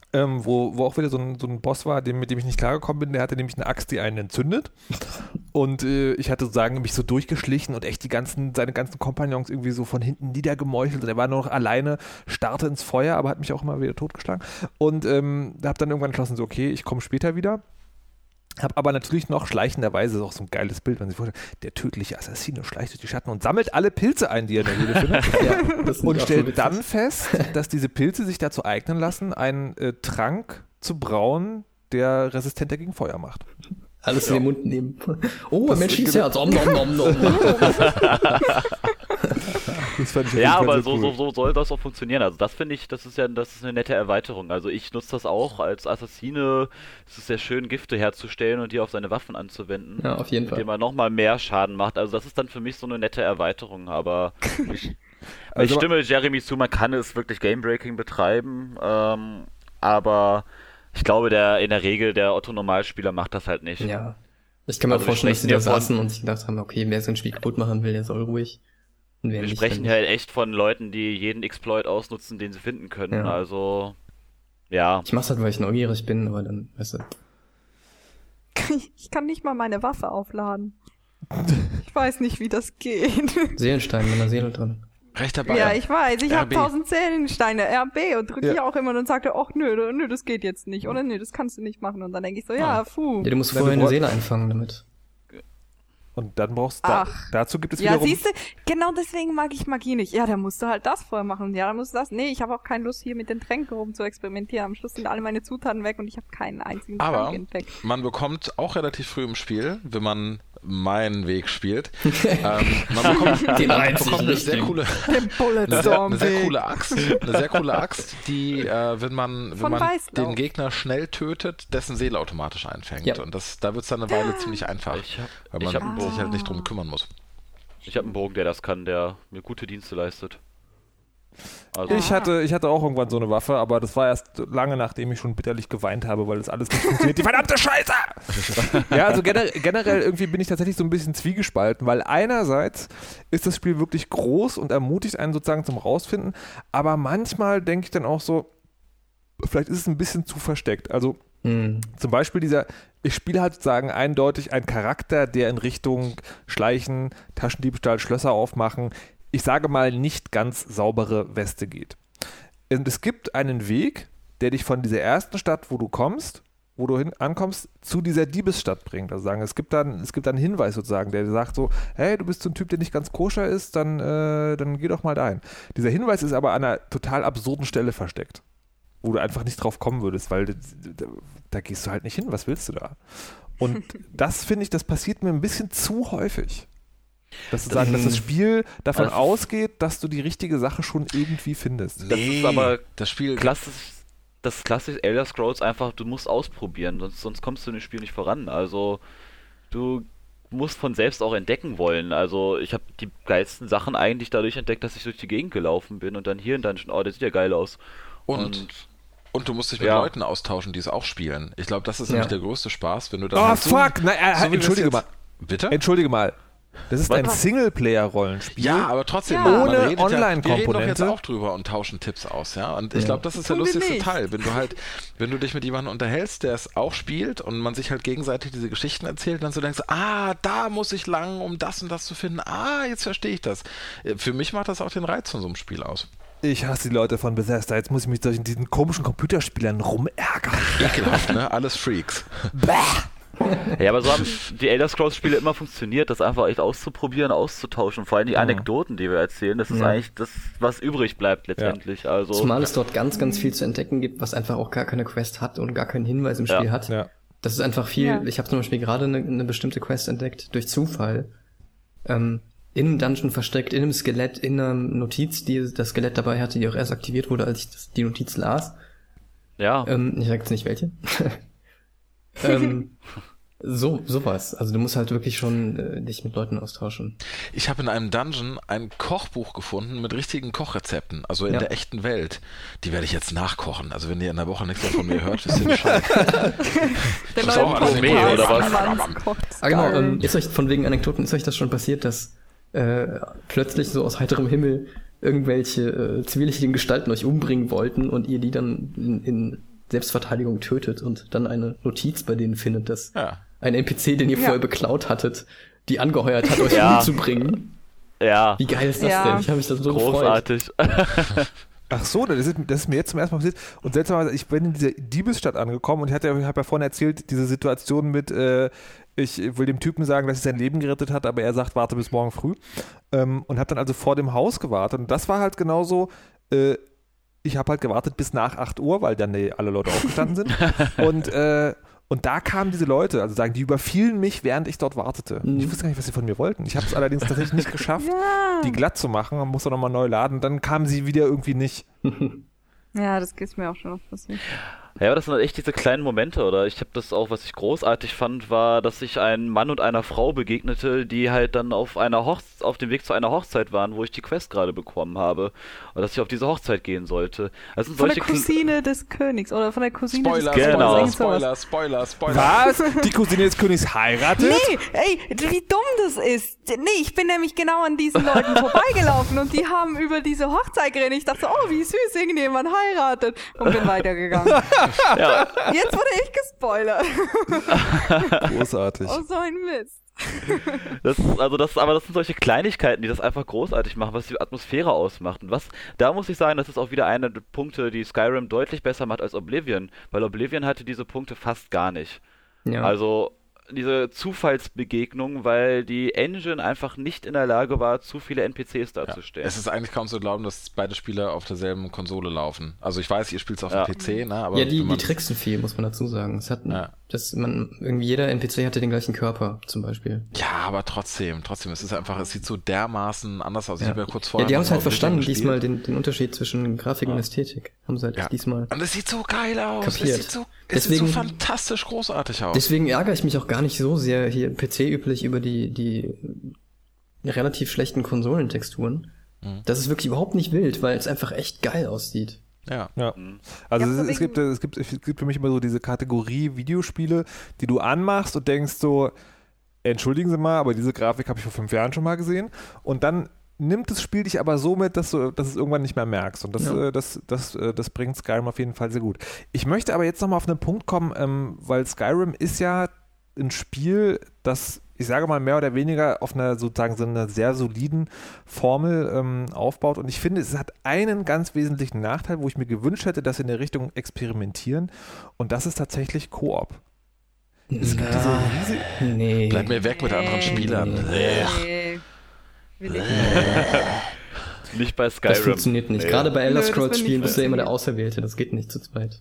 Ähm, wo, wo auch wieder so ein, so ein Boss war, dem, mit dem ich nicht klargekommen bin. Der hatte nämlich eine Axt, die einen entzündet. Und äh, ich hatte sozusagen mich so durchgeschlichen und echt die ganzen, seine ganzen Kompagnons irgendwie so von hinten niedergemeuchelt. Und er war nur noch alleine, starrte ins Feuer, aber hat mich auch immer wieder totgeschlagen. Und ähm, habe dann irgendwann entschlossen, so okay, ich komme später wieder. Hab aber natürlich noch schleichenderweise, auch so ein geiles Bild, wenn man sich vorstellt, der tödliche Assassine schleicht durch die Schatten und sammelt alle Pilze ein, die er in der Höhle findet. Ja, das und stellt so dann fest, dass diese Pilze sich dazu eignen lassen, einen äh, Trank zu brauen, der resistent gegen Feuer macht. Alles ja. in den Mund nehmen. Oh, ein menschliches Herz. Om, nom, nom, nom. Das fand ich ja, aber so, cool. so, so soll das auch funktionieren. Also das finde ich, das ist ja das ist eine nette Erweiterung. Also ich nutze das auch als Assassine. Es ist sehr schön, Gifte herzustellen und die auf seine Waffen anzuwenden. Ja, auf jeden Fall. Indem man nochmal mehr Schaden macht. Also das ist dann für mich so eine nette Erweiterung. Aber ich, also ich stimme Jeremy zu, man kann es wirklich Gamebreaking betreiben. Ähm, aber ich glaube, der in der Regel, der Otto-Normalspieler macht das halt nicht. Ja. Ich kann mir also vorstellen, dass sie da saßen und sich gedacht haben, okay, wer so ein Spiel kaputt machen will, der soll ruhig. Und wer wir nicht, sprechen ja halt echt von Leuten, die jeden Exploit ausnutzen, den sie finden können. Ja. Also, ja. Ich mach's halt, weil ich neugierig bin, aber dann, weißt du. Ich kann nicht mal meine Waffe aufladen. Ich weiß nicht, wie das geht. Seelenstein mit einer Seele drin. Rechter Ball. Ja, ich weiß. Ich habe R B. tausend Seelensteine, R B, und drücke Ja. ich auch immer und dann sagt er, ach nö, nö, das geht jetzt nicht. Oder nö, das kannst du nicht machen. Und dann denke ich so, ja, puh. Ja, du musst Wenn vorher du eine brauch- Seele einfangen damit. Und dann brauchst du, da, Ach. dazu gibt es Ja, wiederum... siehst du, genau deswegen mag ich Magie nicht. Ja, dann musst du halt das vorher machen. Ja, dann musst du das. Nee, ich habe auch keine Lust, hier mit den Tränken rum zu experimentieren. Am Schluss sind alle meine Zutaten weg und ich habe keinen einzigen Aber Trank entdeckt. man bekommt auch relativ früh im Spiel, wenn man meinen Weg spielt, ähm, man bekommt, Den man einzig bekommt eine sehr richtigen. coole, Den Bullet eine sehr, Storm eine sehr Weg. coole Axt, eine sehr coole Axt, die, äh, wenn man, wenn Von man Weißlauf. den Gegner schnell tötet, dessen Seele automatisch einfängt. Ja. Und das, da wird es dann eine Weile ziemlich einfach, Ich hab, weil ich man hab einen sich Bogen. halt nicht drum kümmern muss. Ich habe einen Bogen, der das kann, der mir gute Dienste leistet. Also, Ich hatte, ich hatte auch irgendwann so eine Waffe, aber das war erst lange, nachdem ich schon bitterlich geweint habe, weil das alles nicht funktioniert. Die verdammte Scheiße! Ja, also generell, generell irgendwie bin ich tatsächlich so ein bisschen zwiegespalten, weil einerseits ist das Spiel wirklich groß und ermutigt einen sozusagen zum Rausfinden, aber manchmal denke ich dann auch so, vielleicht ist es ein bisschen zu versteckt. Also Hm. zum Beispiel dieser, ich spiele halt sozusagen eindeutig einen Charakter, der in Richtung Schleichen, Taschendiebstahl, Schlösser aufmachen, ich sage mal, nicht ganz saubere Weste geht. Und es gibt einen Weg, der dich von dieser ersten Stadt, wo du kommst, wo du hin, ankommst, zu dieser Diebesstadt bringt. Also sagen, es gibt dann, es gibt dann einen Hinweis sozusagen, der sagt so, hey, du bist so ein Typ, der nicht ganz koscher ist, dann, äh, dann geh doch mal dahin. Dieser Hinweis ist aber an einer total absurden Stelle versteckt, wo du einfach nicht drauf kommen würdest, weil da, da, da gehst du halt nicht hin, was willst du da? Und das finde ich, das passiert mir ein bisschen zu häufig. Dass, sozusagen, dass das Spiel davon Das- ausgeht, dass du die richtige Sache schon irgendwie findest. das ist aber das Spiel klassisch, das klassisch Elder Scrolls einfach, du musst ausprobieren, sonst, sonst kommst du in dem Spiel nicht voran. Also du musst von selbst auch entdecken wollen. Also ich habe die geilsten Sachen eigentlich dadurch entdeckt, dass ich durch die Gegend gelaufen bin und dann hier in Dungeon, oh, der sieht ja geil aus. und, Und und du musst dich mit Ja. Leuten austauschen, die es auch spielen. Ich glaube, das ist Ja. nämlich der größte Spaß, wenn du dann Oh, halt so- fuck! Na, äh, so wie wir entschuldige es mal. jetzt- Bitte? Entschuldige mal. Das ist Was? ein Singleplayer-Rollenspiel. Ja, aber trotzdem, Ja. man Ohne redet ja, wir reden doch jetzt Online-Komponente. auch drüber und tauschen Tipps aus, ja. Und ich Ja. glaube, das ist der Tun wir lustigste nicht. Teil, wenn du halt, wenn du dich mit jemandem unterhältst, der es auch spielt und man sich halt gegenseitig diese Geschichten erzählt, dann so denkst, ah, da muss ich lang, um das und das zu finden. Ah, jetzt verstehe ich das. Für mich macht das auch den Reiz von so einem Spiel aus. Ich hasse die Leute von Bethesda. Jetzt muss ich mich durch diesen komischen Computerspielern rumärgern. Ekelhaft, ne? Alles Freaks. ja, aber so haben die Elder Scrolls Spiele immer funktioniert, das einfach echt auszuprobieren, auszutauschen. Vor allem die Anekdoten, die wir erzählen, das ist Ja. eigentlich das, was übrig bleibt letztendlich. Also Zumal es dort ganz, ganz viel zu entdecken gibt, was einfach auch gar keine Quest hat und gar keinen Hinweis im Spiel Ja. hat. Ja. Das ist einfach viel. Ja. Ich habe zum Beispiel gerade eine, eine bestimmte Quest entdeckt, durch Zufall. Ähm, in einem Dungeon versteckt, in einem Skelett, in einer Notiz, die das Skelett dabei hatte, die auch erst aktiviert wurde, als ich das, die Notiz las. ja. Ähm, ich sag jetzt nicht welche. ähm, so, sowas. Also du musst halt wirklich schon äh, dich mit Leuten austauschen. Ich habe in einem Dungeon ein Kochbuch gefunden mit richtigen Kochrezepten, also in Ja. der echten Welt. Die werde ich jetzt nachkochen. Also wenn ihr in der Woche nichts mehr von mir hört, wisst ihr Bescheid. Der Das ist neue auch alles Podcast, Gourmet, oder was? Manns kocht Ah genau, Skyrim. ähm, ist euch von wegen Anekdoten, ist euch das schon passiert, dass äh, plötzlich so aus heiterem Himmel irgendwelche äh, zwielichtigen Gestalten euch umbringen wollten und ihr die dann in, in Selbstverteidigung tötet und dann eine Notiz bei denen findet, dass Ja. ein N P C, den ihr Ja. vorher beklaut hattet, die angeheuert hat, euch Ja. umzubringen. Ja, Wie geil ist das Ja. denn? Ich habe mich da so gefreut. großartig. Ach so, das ist, das ist mir jetzt zum ersten Mal passiert. Und seltsamerweise, ich bin in dieser Diebesstadt angekommen und ich hatte, habe ja vorhin erzählt, diese Situation mit, äh, ich will dem Typen sagen, dass ich sein Leben gerettet hat, aber er sagt, warte bis morgen früh. Ähm, und habe dann also vor dem Haus gewartet. Und das war halt genauso, äh, ich habe halt gewartet bis nach acht Uhr, weil dann die, alle Leute aufgestanden sind. Und, äh, und da kamen diese Leute, also sagen, die überfielen mich, während ich dort wartete. Mhm. Ich wusste gar nicht, was sie von mir wollten. Ich habe es allerdings tatsächlich nicht geschafft, Ja. die glatt zu machen. Man musste nochmal neu laden. Dann kamen sie wieder irgendwie nicht. Ja, das geht's mir auch schon oft passiert. Ja, aber das sind halt echt diese kleinen Momente, oder? Ich habe das auch, was ich großartig fand, war, dass ich einem Mann und einer Frau begegnete, die halt dann auf einer Hochz- auf dem Weg zu einer Hochzeit waren, wo ich die Quest gerade bekommen habe. Und dass ich auf diese Hochzeit gehen sollte. Also Von der solche Kl- Cousine des Königs oder von der Cousine Spoiler, des Königs. Genau. Spoiler, Irgend sowas. Spoiler, Spoiler, Spoiler. Was? Die Cousine des Königs heiratet? Nee, ey, wie dumm das ist. Nee, ich bin nämlich genau an diesen Leuten vorbeigelaufen und die haben über diese Hochzeit geredet. Ich dachte so, oh, wie süß, irgendjemand heiratet. Und bin weitergegangen. ja, Jetzt wurde ich gespoilert. Großartig. Oh, so ein Mist. das ist, also das, aber das sind solche Kleinigkeiten, die das einfach großartig machen, was die Atmosphäre ausmacht. Und was, da muss ich sagen, das ist auch wieder einer der Punkte, die Skyrim deutlich besser macht als Oblivion, weil Oblivion hatte diese Punkte fast gar nicht. Ja. Also diese Zufallsbegegnung, weil die Engine einfach nicht in der Lage war, zu viele N P Cs Ja. darzustellen. Es ist eigentlich kaum zu glauben, dass beide Spiele auf derselben Konsole laufen. Also ich weiß, ihr spielt es auf Ja. dem P C, ne? Aber ja, die, wenn die man- tricksen viel, muss man dazu sagen. Es hat, Ja. das, man, irgendwie jeder N P C hatte den gleichen Körper, zum Beispiel. Ja, aber trotzdem, trotzdem, es ist einfach, es sieht so dermaßen anders aus. Ich Ja. habe ja kurz Ja, vorher die haben noch es halt Oblivion verstanden, gespielt. diesmal den, den Unterschied zwischen Grafik und Ästhetik. Haben sie halt Ja. diesmal. Und es sieht so geil aus. Kapiert. Es sieht so, es Deswegen- sieht so fantastisch großartig aus. Deswegen ärgere ich mich auch gar nicht so sehr hier P C üblich über die, die relativ schlechten Konsolentexturen. Mhm. Das ist wirklich überhaupt nicht wild, weil es einfach echt geil aussieht. Ja. Ja. Also Ja, es, von es, gibt, wegen- es, gibt, es gibt für mich immer so diese Kategorie Videospiele, die du anmachst und denkst so, entschuldigen Sie mal, aber diese Grafik habe ich vor fünf Jahren schon mal gesehen. Und dann nimmt das Spiel dich aber so mit, dass du, dass du es irgendwann nicht mehr merkst. Und das, Ja. äh, das, das, äh, das bringt Skyrim auf jeden Fall sehr gut. Ich möchte aber jetzt nochmal auf einen Punkt kommen, ähm, weil Skyrim ist ja ein Spiel, das, ich sage mal, mehr oder weniger auf einer sozusagen so einer sehr soliden Formel ähm, aufbaut. Und ich finde, es hat einen ganz wesentlichen Nachteil, wo ich mir gewünscht hätte, dass sie in der Richtung experimentieren. Und das ist tatsächlich Koop. Es gibt diese riesige, Nee. Bleib mir weg mit anderen Nee. Spielern. Nee. Nee. Will ich nicht. Nicht bei Das Skyrim. funktioniert nicht. Nee. Gerade bei Elder Nö, das Scrolls wird nicht Spielen bist du ja immer der funktionieren. Auserwählte. Das geht nicht zu zweit.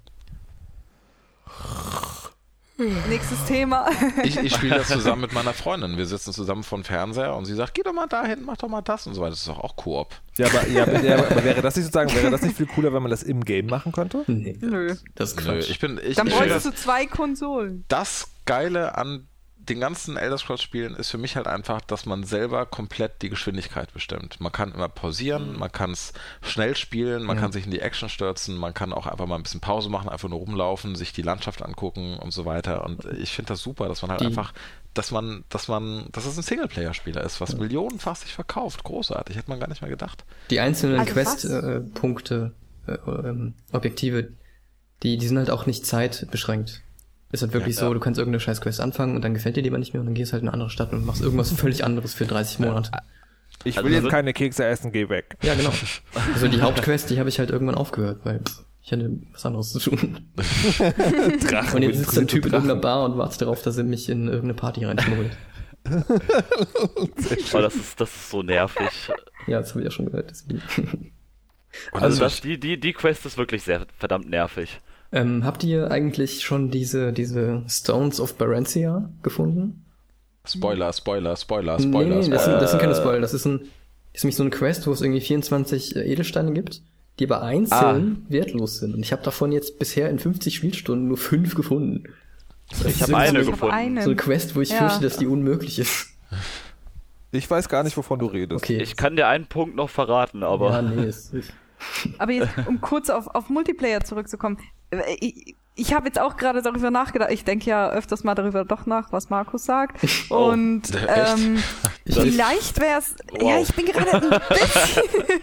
Nächstes Thema. Ich, ich spiele das zusammen mit meiner Freundin. Wir sitzen zusammen vor dem Fernseher und sie sagt, geh doch mal dahin, mach doch mal das und so weiter. Das ist doch auch Koop. ja, aber, ja, aber, ja, aber wäre das nicht sozusagen, wäre das nicht viel cooler, wenn man das im Game machen könnte? Nee. Nö. Das ist Nö, Quatsch. ich bin, ich, Dann ich finde bräuchtest das, du zwei Konsolen. das Geile an den ganzen Elder Scrolls Spielen ist für mich halt einfach, dass man selber komplett die Geschwindigkeit bestimmt. Man kann immer pausieren, man kann es schnell spielen, man Ja. kann sich in die Action stürzen, man kann auch einfach mal ein bisschen Pause machen, einfach nur rumlaufen, sich die Landschaft angucken und so weiter. Und ich finde das super, dass man halt Die- einfach, dass man, dass man, dass es ein Singleplayer-Spieler ist, was millionenfach sich verkauft. Großartig, hätte man gar nicht mehr gedacht. Die einzelnen Also was? Quest-Punkte, äh, ähm, Objektive, die, die sind halt auch nicht zeitbeschränkt. Ist halt wirklich Ja. so, du kannst irgendeine scheiß Quest anfangen und dann gefällt dir die aber nicht mehr und dann gehst halt in eine andere Stadt und machst irgendwas völlig anderes für dreißig Monate. Ich Also will jetzt wird- keine Kekse essen, geh weg. Ja, genau. Also die Hauptquest, die habe ich halt irgendwann aufgehört, weil ich hatte was anderes zu tun. Drachen. Und jetzt sitzt ein Typ in Drachen. irgendeiner Bar und wartet darauf, dass er mich in irgendeine Party reinschmuggelt. Oh, das ist, das ist so nervig. Ja, das habe ich ja schon gehört. Deswegen. Und Also das das, die, die, die Quest ist wirklich sehr verdammt nervig. Ähm, habt ihr eigentlich schon diese, diese Stones of Barentia gefunden? Spoiler, Spoiler, Spoiler, Spoiler, nee, nee, Spoiler. das sind, das sind keine Spoiler. Das ist, ein, ist nämlich so eine Quest, wo es irgendwie vierundzwanzig äh, Edelsteine gibt, die aber einzeln wertlos sind. Und ich habe davon jetzt bisher in fünfzig Spielstunden nur fünf gefunden. Das Ich ist habe irgendwie eine Ich hab gefunden. einen. So eine Quest, wo ich Ja. fürchte, dass die unmöglich ist. Ich weiß gar nicht, wovon du redest. Okay. Ich kann dir einen Punkt noch verraten, aber Ja, nee, ist, ist, Aber jetzt, um kurz auf, auf Multiplayer zurückzukommen. äh, Ich, ich habe jetzt auch gerade darüber nachgedacht. Ich denke ja öfters mal darüber doch nach, was Markus sagt. Und Oh, ähm, Ich- vielleicht wäre es. Wow. Ja, ich bin gerade ein bisschen,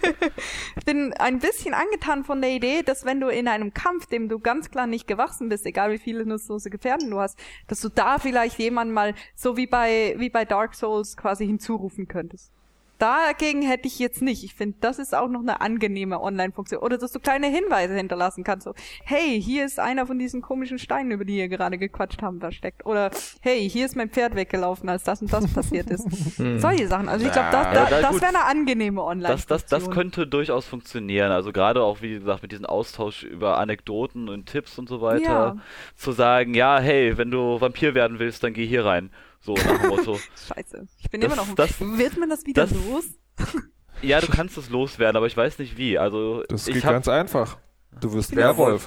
ich bin ein bisschen angetan von der Idee, dass wenn du in einem Kampf, dem du ganz klar nicht gewachsen bist, egal wie viele nutzlose Gefährten du hast, dass du da vielleicht jemanden mal so wie bei wie bei Dark Souls quasi hinzurufen könntest. Dagegen hätte ich jetzt nicht. Ich finde, das ist auch noch eine angenehme Online-Funktion. Oder dass du kleine Hinweise hinterlassen kannst. So, hey, hier ist einer von diesen komischen Steinen, über die ihr gerade gequatscht haben, versteckt. Oder, hey, hier ist mein Pferd weggelaufen, als das und das passiert ist. Solche Sachen. Also ich glaube, das, Ja, da, na das gut. wäre eine angenehme Das, Online-Funktion. das, das könnte durchaus funktionieren. Also gerade auch, wie gesagt, mit diesem Austausch über Anekdoten und Tipps und so weiter. Ja. Zu sagen, ja, hey, wenn du Vampir werden willst, dann geh hier rein. So nach dem Motto. Scheiße. Ich bin Das- immer noch... das- wird man das wieder das- los? Ja, du kannst es loswerden, aber ich weiß nicht wie. Also Das ich geht hab, ganz einfach. Du wirst bin ja Werwolf.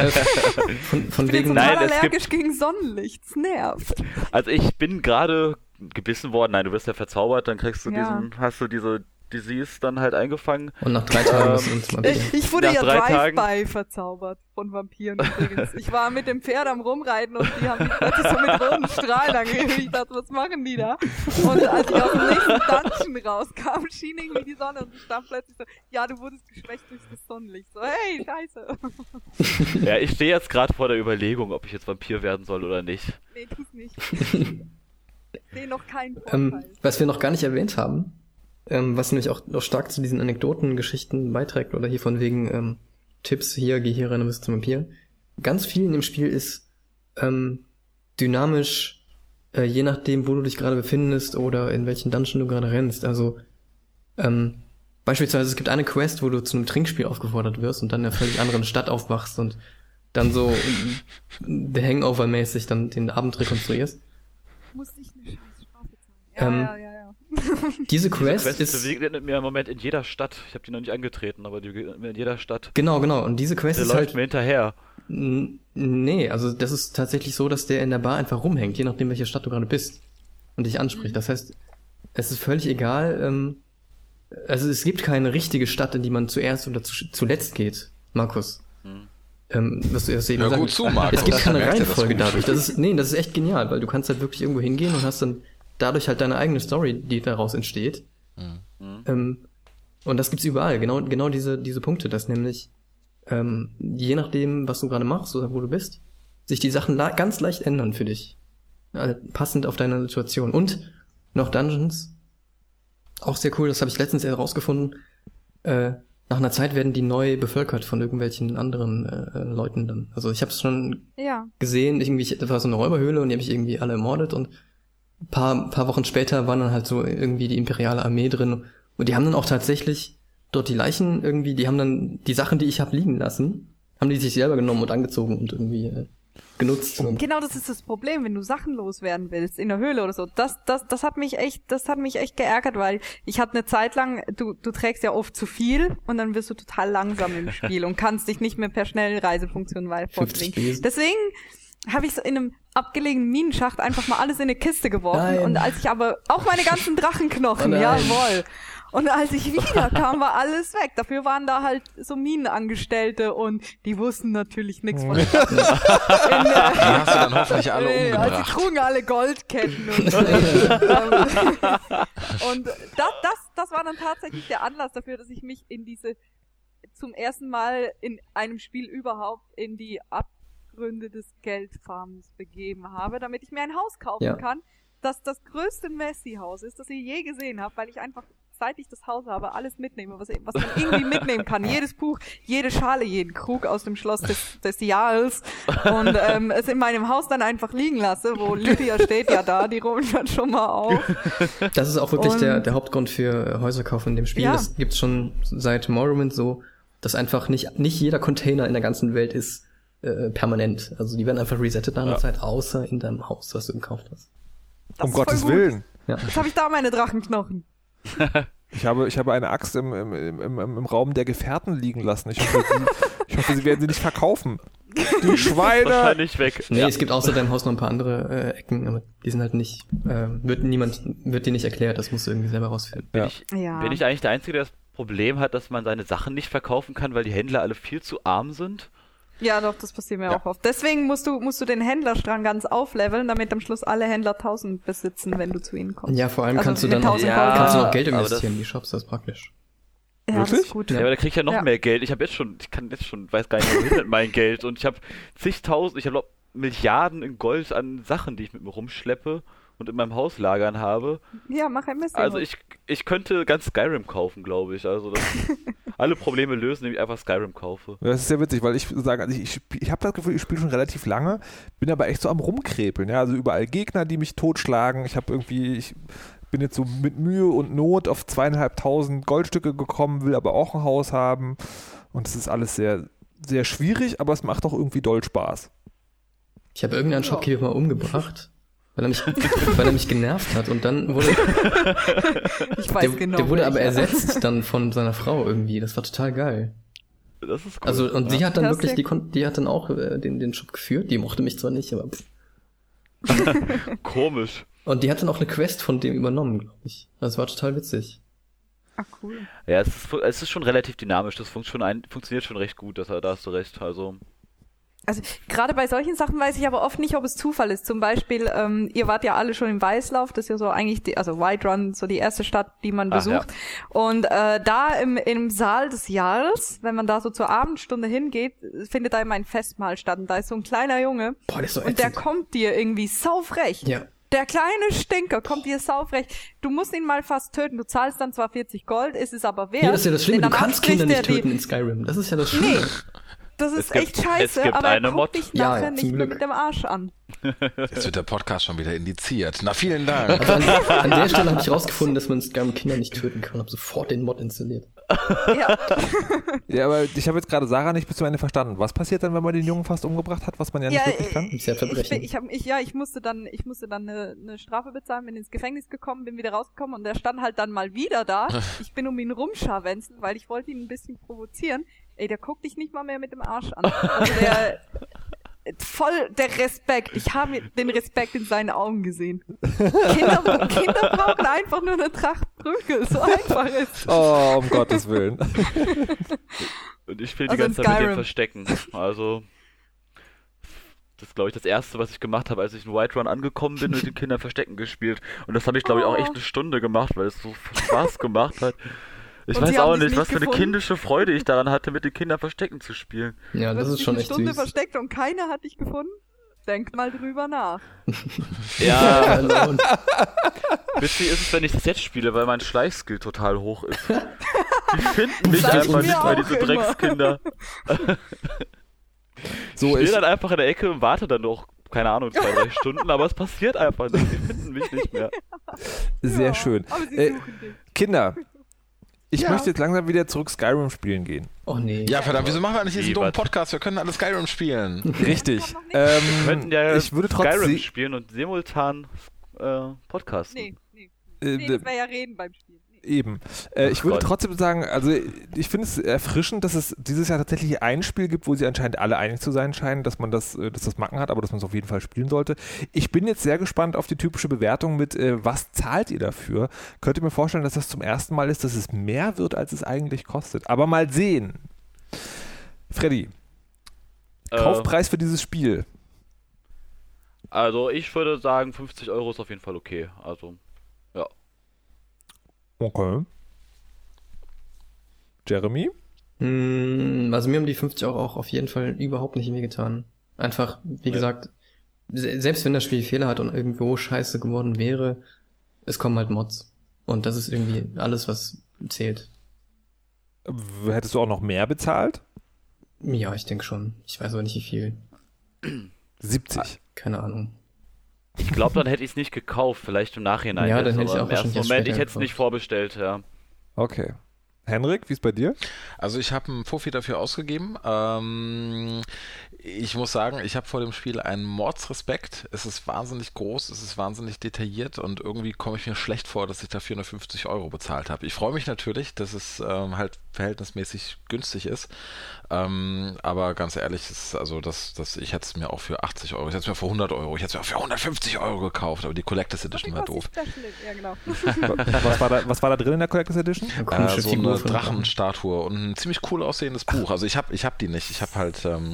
Von, von Ich bin jetzt wegen, total Nein, es allergisch gegen Sonnenlicht. Es nervt. Also ich bin gerade gebissen worden. Nein, du wirst ja verzaubert, dann kriegst du Ja. diesen, hast du diese Disease dann halt eingefangen. und nach drei Tagen ist uns mal wieder. Ich, ich wurde Nach ja drei Drive-by verzaubert von Vampiren übrigens. Ich war mit dem Pferd am Rumreiten und die haben mich plötzlich so mit roten Strahlen angegriffen. Ich dachte, was machen die da? Und als ich aus dem nächsten Dungeon rauskam, schien irgendwie die Sonne und ich stand plötzlich so, ja, du wurdest geschwächt durch das Sonnenlicht. So, hey, scheiße. Ja, ich stehe jetzt gerade vor der Überlegung, ob ich jetzt Vampir werden soll oder nicht. Nee, tu's nicht. Ich sehe noch keinen Vorteil. Ähm, was wir noch gar nicht erwähnt haben, ähm, was nämlich auch, auch stark zu diesen Anekdoten-Geschichten beiträgt, oder hier von wegen ähm, Tipps, hier, geh hier rein, du bist zum Vampir. Ganz viel in dem Spiel ist ähm, dynamisch, äh, je nachdem, wo du dich gerade befindest oder in welchen Dungeon du gerade rennst. Also ähm, beispielsweise, es gibt eine Quest, wo du zu einem Trinkspiel aufgefordert wirst und dann in einer völlig anderen Stadt aufwachst und dann so ähm, The Hangover-mäßig dann den Abend rekonstruierst. Musste ich eine scheiß Strafe zahlen. Ja, Ähm, ja, ja, ja. Diese Quest, Quest ist... begegnet mir im Moment in jeder Stadt. Ich habe die noch nicht angetreten, aber die begegnet mir in jeder Stadt. Genau, genau. Und diese Quest Der ist läuft halt... mir hinterher. N- Nee, also das ist tatsächlich so, dass der in der Bar einfach rumhängt, je nachdem, welche Stadt du gerade bist und dich anspricht. Das heißt, es ist völlig egal, ähm, also es gibt keine richtige Stadt, in die man zuerst oder zu, zuletzt geht, Markus. Hm. Ähm, was du erst eben Hör gesagt gut hast. zu, Markus. Es gibt keine Da merkt er das Reihenfolge gut. dadurch. Das ist, nee, das ist echt genial, weil du kannst halt wirklich irgendwo hingehen und hast dann dadurch halt deine eigene Story, die daraus entsteht. Mhm. Ähm, und das gibt's überall, genau, genau diese, diese Punkte, dass nämlich, ähm, je nachdem, was du gerade machst oder wo du bist, sich die Sachen la- ganz leicht ändern für dich. Äh, passend auf deine Situation. Und noch Dungeons. Auch sehr cool, das habe ich letztens herausgefunden. Äh, nach einer Zeit werden die neu bevölkert von irgendwelchen anderen äh, äh, Leuten dann. Also ich habe es schon Ja. gesehen, irgendwie, das war so eine Räuberhöhle und die habe ich irgendwie alle ermordet und ein paar, paar Wochen später waren dann halt so irgendwie die imperiale Armee drin und die haben dann auch tatsächlich dort die Leichen irgendwie, die haben dann die Sachen, die ich habe liegen lassen, haben die sich selber genommen und angezogen und irgendwie äh, genutzt. Und Genau, das ist das Problem, wenn du Sachen loswerden willst, in der Höhle oder so. Das, das, das hat mich echt, das hat mich echt geärgert, weil ich hatte eine Zeit lang, du, du trägst ja oft zu viel und dann wirst du total langsam im Spiel und kannst dich nicht mehr per Schnellreisefunktion weit fünfzig fortbewegen. Besen. Deswegen habe ich so in einem abgelegenen Minenschacht einfach mal alles in eine Kiste geworfen. Nein. Und als ich aber, auch meine ganzen Drachenknochen, Oh nein. jawohl. Und als ich wieder kam, war alles weg. Dafür waren da halt so Minenangestellte und die wussten natürlich nichts von Drachen. In, Die äh, hast du dann hoffentlich alle Nee, also die umgebracht. trugen alle Goldketten und so. Und das, das, das war dann tatsächlich der Anlass dafür, dass ich mich in diese, zum ersten Mal in einem Spiel überhaupt in die Abgründe des Geldfarms begeben habe, damit ich mir ein Haus kaufen Ja. kann, das das größte Messi-Haus ist, das ich je gesehen habe, weil ich einfach, seit ich das Haus habe, alles mitnehme, was, was man irgendwie mitnehmen kann. Jedes Buch, jede Schale, jeden Krug aus dem Schloss des, des Jahres und ähm, es in meinem Haus dann einfach liegen lasse, wo Lydia steht ja da, die räumt dann schon mal auf. das ist auch wirklich Und- der, der Hauptgrund für Häuserkauf in dem Spiel. Ja. Das gibt's schon seit Morrowind so, dass einfach nicht, nicht jeder Container in der ganzen Welt ist äh, permanent. Also die werden einfach resettet nach einer Ja. Zeit, außer in deinem Haus, was du gekauft hast. Das Um ist voll Gottes gut. Willen. Jetzt habe ich da meine Drachenknochen. Ich habe, ich habe eine Axt im, im, im, im, im Raum der Gefährten liegen lassen. Ich hoffe, sie, ich hoffe, sie werden sie nicht verkaufen. Die Schweine! Wahrscheinlich weg. Nee, Ja. es gibt außer deinem Haus noch ein paar andere äh, Ecken, aber die sind halt nicht, äh, wird niemand, wird dir nicht erklärt, das musst du irgendwie selber rausfinden. Bin, Ja. ich, Ja. bin ich eigentlich der Einzige, der das Problem hat, dass man seine Sachen nicht verkaufen kann, weil die Händler alle viel zu arm sind? Ja, doch, das passiert mir Ja. auch oft. Deswegen musst du, musst du den Händlerstrang ganz aufleveln, damit am Schluss alle Händler tausend besitzen, wenn du zu ihnen kommst. Ja, vor allem Also kannst du mit dann auch, tausend Ja, kannst du noch Geld aber investieren, das- die Shops, das ist praktisch. Ja, das Wirklich? ist gut. Ja, aber da krieg ich ja noch Ja. mehr Geld. Ich habe jetzt schon, ich kann jetzt schon, weiß gar nicht, wohin mit meinem Geld. Und ich habe zigtausend, ich habe Milliarden in Gold an Sachen, die ich mit mir rumschleppe und in meinem Haus lagern habe. Ja, mach ein bisschen. Also ich, ich könnte ganz Skyrim kaufen, glaube ich. Also das alle Probleme lösen, indem ich einfach Skyrim kaufe. Ja, das ist sehr witzig, weil ich sage, also ich, ich, ich habe das Gefühl, ich spiele schon relativ lange, bin aber echt so am Rumkrepeln. Ja? Also überall Gegner, die mich totschlagen. Ich habe irgendwie, ich bin jetzt so mit Mühe und Not auf zweieinhalbtausend Goldstücke gekommen, will aber auch ein Haus haben. Und es ist alles sehr, sehr schwierig, aber es macht auch irgendwie doll Spaß. Ich habe irgendeinen Shopkeeper mal umgebracht, weil er mich, weil er mich genervt hat und dann wurde, ich weiß der, genau. der wurde aber welcher. ersetzt dann von seiner Frau irgendwie. Das war total geil. Das ist cool. Also, und ja. die hat dann Das ist wirklich, sehr die, kon- die hat dann auch äh, den, den Shop geführt. Die mochte mich zwar nicht, aber pff. Komisch. Und die hat dann auch eine Quest von dem übernommen, glaube ich. Das war total witzig. Ah, cool. Ja, es ist, es ist schon relativ dynamisch. Das funkt schon ein, funktioniert schon recht gut. Das, da hast du recht. Also Also gerade bei solchen Sachen weiß ich aber oft nicht, ob es Zufall ist. Zum Beispiel, ähm, ihr wart ja alle schon im Weißlauf, das ist ja so eigentlich, die, also Whiterun, so die erste Stadt, die man Ach, besucht. Und äh, da im, im Saal des Jahres, wenn man da so zur Abendstunde hingeht, findet da immer ein Festmahl statt. Und da ist so ein kleiner Junge Boah, der ist so und der ätzend. kommt dir irgendwie saufrech. Ja. Der kleine Stinker kommt dir saufrech. Du musst ihn mal fast töten. Du zahlst dann zwar vierzig Gold, ist es aber wert. Ja, das ist ja das Schlimme, denn du danach kannst Kinder spricht nicht er die- töten in Skyrim. Das ist ja das Schlimme. Nee. Das Es ist gibt- echt es scheiße, gibt aber er eine guckt Mod. dich Ja, nachher ja, nicht zum mehr Glück. mit dem Arsch an. Jetzt wird der Podcast schon wieder indiziert. Na, vielen Dank. Also an, an der Stelle habe ich rausgefunden, dass man in Skyrim Kinder nicht töten kann und habe sofort den Mod installiert. Ja. Ja, aber ich habe jetzt gerade Sarah nicht bis zum Ende verstanden. Was passiert dann, wenn man den Jungen fast umgebracht hat, was man ja nicht Ja, wirklich kann? Ist ja Ich, Verbrechen. bin- ich, hab, ich, ja, ich musste dann, ich musste dann eine, eine Strafe bezahlen, bin ins Gefängnis gekommen, bin wieder rausgekommen und der stand halt dann mal wieder da. Ich bin um ihn rumscharwenzeln, weil ich wollte ihn ein bisschen provozieren. Ey, der guckt dich nicht mal mehr mit dem Arsch an. Also der, voll der Respekt. Ich habe den Respekt in seinen Augen gesehen. Kinder, Kinder brauchen einfach nur eine Tracht Prügel. So einfach ist. Oh, um Gottes Willen. Und ich will die Also in ganze Zeit mit Skyrim. denen verstecken. Also das ist, glaube ich, das Erste, was ich gemacht habe, als ich in Whiterun angekommen bin und mit den Kindern Verstecken gespielt. Und das habe ich, glaube ich, auch echt eine Stunde gemacht, weil es so Spaß gemacht hat. Ich Und sie weiß haben auch dich nicht, nicht was für eine gefunden? kindische Freude ich daran hatte, mit den Kindern Verstecken zu spielen. Ja, Du das hast ist dich schon eine echt Stunde süß. versteckt und keiner hat dich gefunden. Denk mal drüber nach. Ja, Also, und witzig ist es, wenn ich das jetzt spiele, weil mein Schleichskill total hoch ist. Die finden mich Sag ich einfach mir nicht, weil auch diese immer. Dreckskinder. So, Ich ich, stehe dann einfach in der Ecke und warte dann noch, keine Ahnung, zwei, drei Stunden, aber es passiert einfach nicht. Die finden mich nicht mehr. sehr Ja, schön. Aber sie Äh, suchen dich. Kinder, ich Ja. möchte jetzt langsam wieder zurück Skyrim spielen gehen. oh nee. Ja, verdammt, wieso machen wir nicht diesen Wie, dummen was? Podcast? Wir können alle Skyrim spielen. Richtig. Ich hab noch nicht- Ähm, Wir könnten ja ich würde Skyrim trotzdem. spielen und simultan äh, podcasten. Nee, nee. Äh, Nee, das wäre ja reden beim Spielen. Nee. Eben. Äh, ich Ach würde Gott. trotzdem sagen, also ich finde es erfrischend, dass es dieses Jahr tatsächlich ein Spiel gibt, wo sie anscheinend alle einig zu sein scheinen, dass man das, äh, dass das Macken hat, aber dass man es auf jeden Fall spielen sollte. Ich bin jetzt sehr gespannt auf die typische Bewertung mit, äh, was zahlt ihr dafür? Könnt ihr mir vorstellen, dass das zum ersten Mal ist, dass es mehr wird, als es eigentlich kostet? Aber mal sehen. Freddy, Äh, Kaufpreis für dieses Spiel. Also ich würde sagen, fünfzig Euro ist auf jeden Fall okay. Also, ja. Okay. Jeremy? Mm, Also mir haben die fünfzig Euro auch auf jeden Fall überhaupt nicht wehgetan. Einfach, wie Ja. gesagt, se- selbst wenn das Spiel Fehler hat und irgendwo scheiße geworden wäre, es kommen halt Mods. Und das ist irgendwie alles, was zählt. W- Hättest du auch noch mehr bezahlt? Ja, ich denke schon. Ich weiß aber nicht, wie viel. siebzig. Keine Ahnung. Ich glaube, dann hätte ich es nicht gekauft, vielleicht im Nachhinein. Ja, jetzt, dann hätte ich aber auch im ersten wahrscheinlich erst Moment, ich später hätte es nicht gekauft. vorbestellt, ja. Okay. Henrik, wie ist bei dir? Also ich habe einen Fuffi dafür ausgegeben. Ähm, ich muss sagen, ich habe vor dem Spiel einen Mordsrespekt. Es ist wahnsinnig groß, es ist wahnsinnig detailliert und irgendwie komme ich mir schlecht vor, dass ich da vierhundertfünfzig Euro bezahlt habe. Ich freue mich natürlich, dass es ähm, halt verhältnismäßig günstig ist. Ähm, aber ganz ehrlich, ist also das, das, ich hätte es mir auch für achtzig Euro, ich hätte es mir für hundert Euro, ich hätte es mir auch für hundertfünfzig Euro gekauft, aber die Collectors Edition war doof. Ja, genau. Was war da, was war da drin in der Collectors Edition? Eine Äh, komische so Figur eine von Drachenstatue und ein ziemlich cool aussehendes Buch. Also ich habe ich hab die nicht. Ich habe halt ähm,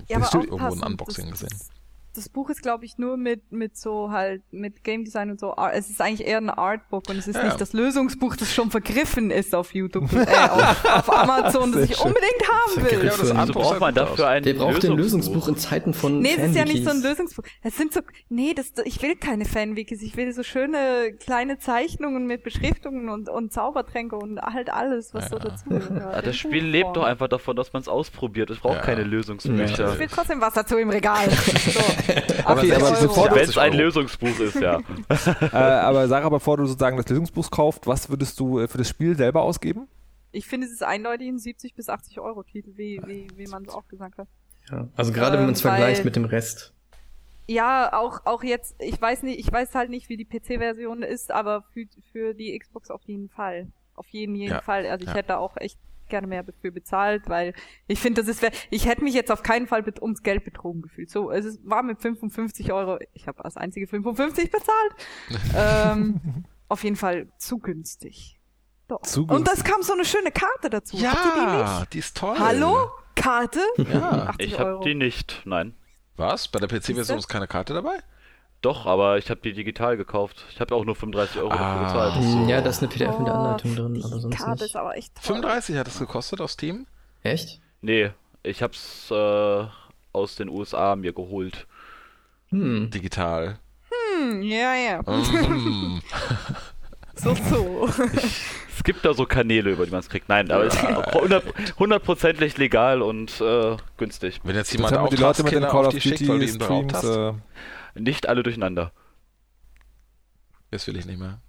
Ja, aber irgendwo ein aufpassen, Unboxing das, gesehen. Das, das Buch ist, glaube ich, nur mit mit so halt, mit Game Design und so. Es ist eigentlich eher ein Artbook und es ist Ja, nicht ja. das Lösungsbuch, das schon vergriffen ist auf YouTube, äh, auf, auf Amazon, das ich unbedingt haben will. Vergriffen. Ja, das Also Also braucht man dafür ein Wer braucht denn Lösungsbuch? Lösungsbuch in Zeiten von Nee, es ist ja nicht so ein Fanwikis? Lösungsbuch. Es sind so, nee, das, ich will keine Fanwikis. Ich will so schöne kleine Zeichnungen mit Beschriftungen und, und Zaubertränke und halt alles, was so dazu gehört. Ja, das Spiel lebt doch einfach davon, dass man es ausprobiert. Es braucht Ja. keine Ich Lösungsbücher. will trotzdem was dazu im Regal. So. Aber Okay, aber sechzig bevor Euro. du- Wenn es ein Euro. Lösungsbuch ist, ja. äh, aber Sarah, bevor du sozusagen das Lösungsbuch kaufst, was würdest du äh, für das Spiel selber ausgeben? Ich finde, es ist eindeutig ein siebzig bis achtzig Euro Titel, wie, wie, wie man es auch gesagt hat. Ja, also gerade wenn Ähm, man es vergleicht weil- mit dem Rest. Ja, auch, auch jetzt, ich weiß nicht, ich weiß halt nicht, wie die P C-Version ist, aber für, für die Xbox auf jeden Fall. Auf jeden, jeden Ja, Fall. Also ich ja. hätte da auch echt gerne mehr dafür bezahlt, weil ich finde, das ist, ich hätte mich jetzt auf keinen Fall bet- ums Geld betrogen gefühlt. So, es ist, war mit fünfundfünfzig Euro, ich habe als einzige fünfundfünfzig bezahlt, ähm, auf jeden Fall zu günstig. Doch. Zu Und günstig. das kam so eine schöne Karte dazu. Habt ihr die Ja, nicht? die ist toll. Hallo? Karte? Ja. achtzig Ich habe Euro. die nicht, nein. Was? Bei der P C-Version Siehste? ist keine Karte dabei? Doch, aber ich habe die digital gekauft. Ich habe auch nur fünfunddreißig Euro dafür Ah. bezahlt. Hm, Ja, da ist eine P D F in der Oh, Anleitung drin, aber Die sonst Karte nicht. ist aber echt toll. fünfunddreißig hat es gekostet aus Steam? Echt? Nee, ich hab's äh, aus den U S A mir geholt. Hm. Digital. Hm, ja, ja. Mm. So, so. Es gibt da so Kanäle, über die man es kriegt. Nein, aber es ist auch hundertprozentig legal und äh, günstig. Wenn jetzt Jetzt jemand haben wir die Leute mit den Auftragskinder Call auf of die schickt, weil du Duty ihm beraubt Streams. hast, Äh, Nicht alle durcheinander. das will ich nicht mehr.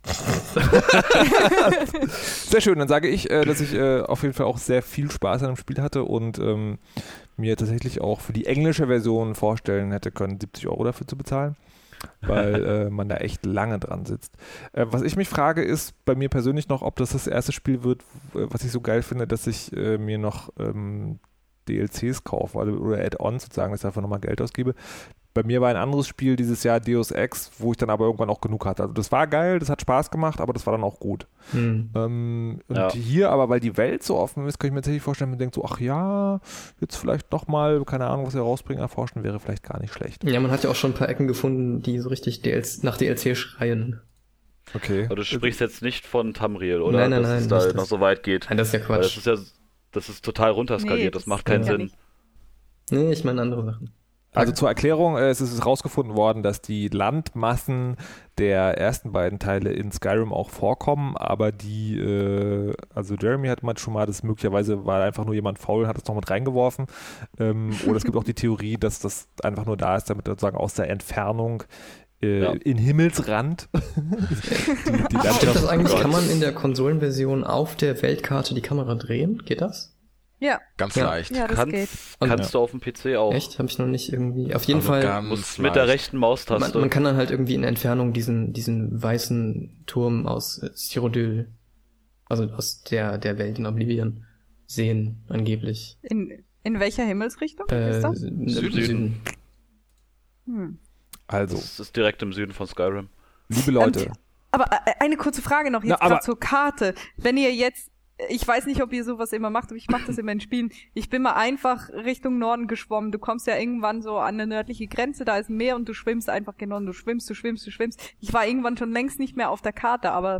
Sehr schön, dann sage ich, äh, dass ich äh, auf jeden Fall auch sehr viel Spaß an dem Spiel hatte und ähm, mir tatsächlich auch für die englische Version vorstellen hätte können, siebzig Euro dafür zu bezahlen, weil äh, man da echt lange dran sitzt. Äh, was ich mich frage, ist bei mir persönlich noch, ob das das erste Spiel wird, w- was ich so geil finde, dass ich äh, mir noch ähm, D L Cs kaufe also, oder Add-ons sozusagen, dass ich einfach nochmal Geld ausgebe. Bei mir war ein anderes Spiel dieses Jahr Deus Ex, wo ich dann aber irgendwann auch genug hatte. Also das war geil, das hat Spaß gemacht, aber das war dann auch gut. Hm. Ähm, und Ja. hier aber, weil die Welt so offen ist, kann ich mir tatsächlich vorstellen, man denkt so, ach ja, jetzt vielleicht noch mal, keine Ahnung, was wir rausbringen, erforschen, wäre vielleicht gar nicht schlecht. Ja, man hat ja auch schon ein paar Ecken gefunden, die so richtig D L C, nach D L C schreien. Okay. Aber du sprichst jetzt nicht von Tamriel, oder? Nein, nein, dass nein, es da nicht noch das. so weit geht. Nein, das ist ja Weil das Quatsch. ist ja, das ist total runterskaliert, Nee, das das macht keinen ja Sinn. nicht. Nee, ich meine andere Sachen. Also zur Erklärung, äh, es ist herausgefunden worden, dass die Landmassen der ersten beiden Teile in Skyrim auch vorkommen, aber die, äh, also Jeremy hat mal schon mal, das möglicherweise war einfach nur jemand faul und hat es noch mit reingeworfen. Ähm, oder es gibt auch die Theorie, dass das einfach nur da ist, damit sozusagen aus der Entfernung äh, Ja. in Himmelsrand die, die Stimmt Landschaft. das eigentlich? Gott. Kann man in der Konsolenversion auf der Weltkarte die Kamera drehen? Geht das? Ja, Ganz Ja. leicht. ja, das Kannst, geht. Und- kannst du auf dem P C auch. Echt? Habe ich noch nicht irgendwie. Auf jeden Also Fall. ganz Musst leicht. mit der rechten Man, Maustaste. man kann dann halt irgendwie in Entfernung diesen, diesen weißen Turm aus äh, Cyrodiil, also aus der, der Welt in Oblivion, sehen, angeblich. In, in welcher Himmelsrichtung Äh, ist das? im Süden. Süden. Hm. Also, Das ist direkt im Süden von Skyrim. liebe Leute, Aber äh, eine kurze Frage noch jetzt Na, aber- gerade zur Karte. Wenn ihr jetzt, ich weiß nicht, ob ihr sowas immer macht, aber ich mache das immer in Spielen. Ich bin mal einfach Richtung Norden geschwommen. Du kommst ja irgendwann so an eine nördliche Grenze, da ist ein Meer und du schwimmst einfach genau. Du schwimmst, du schwimmst, du schwimmst. Ich war irgendwann schon längst nicht mehr auf der Karte, aber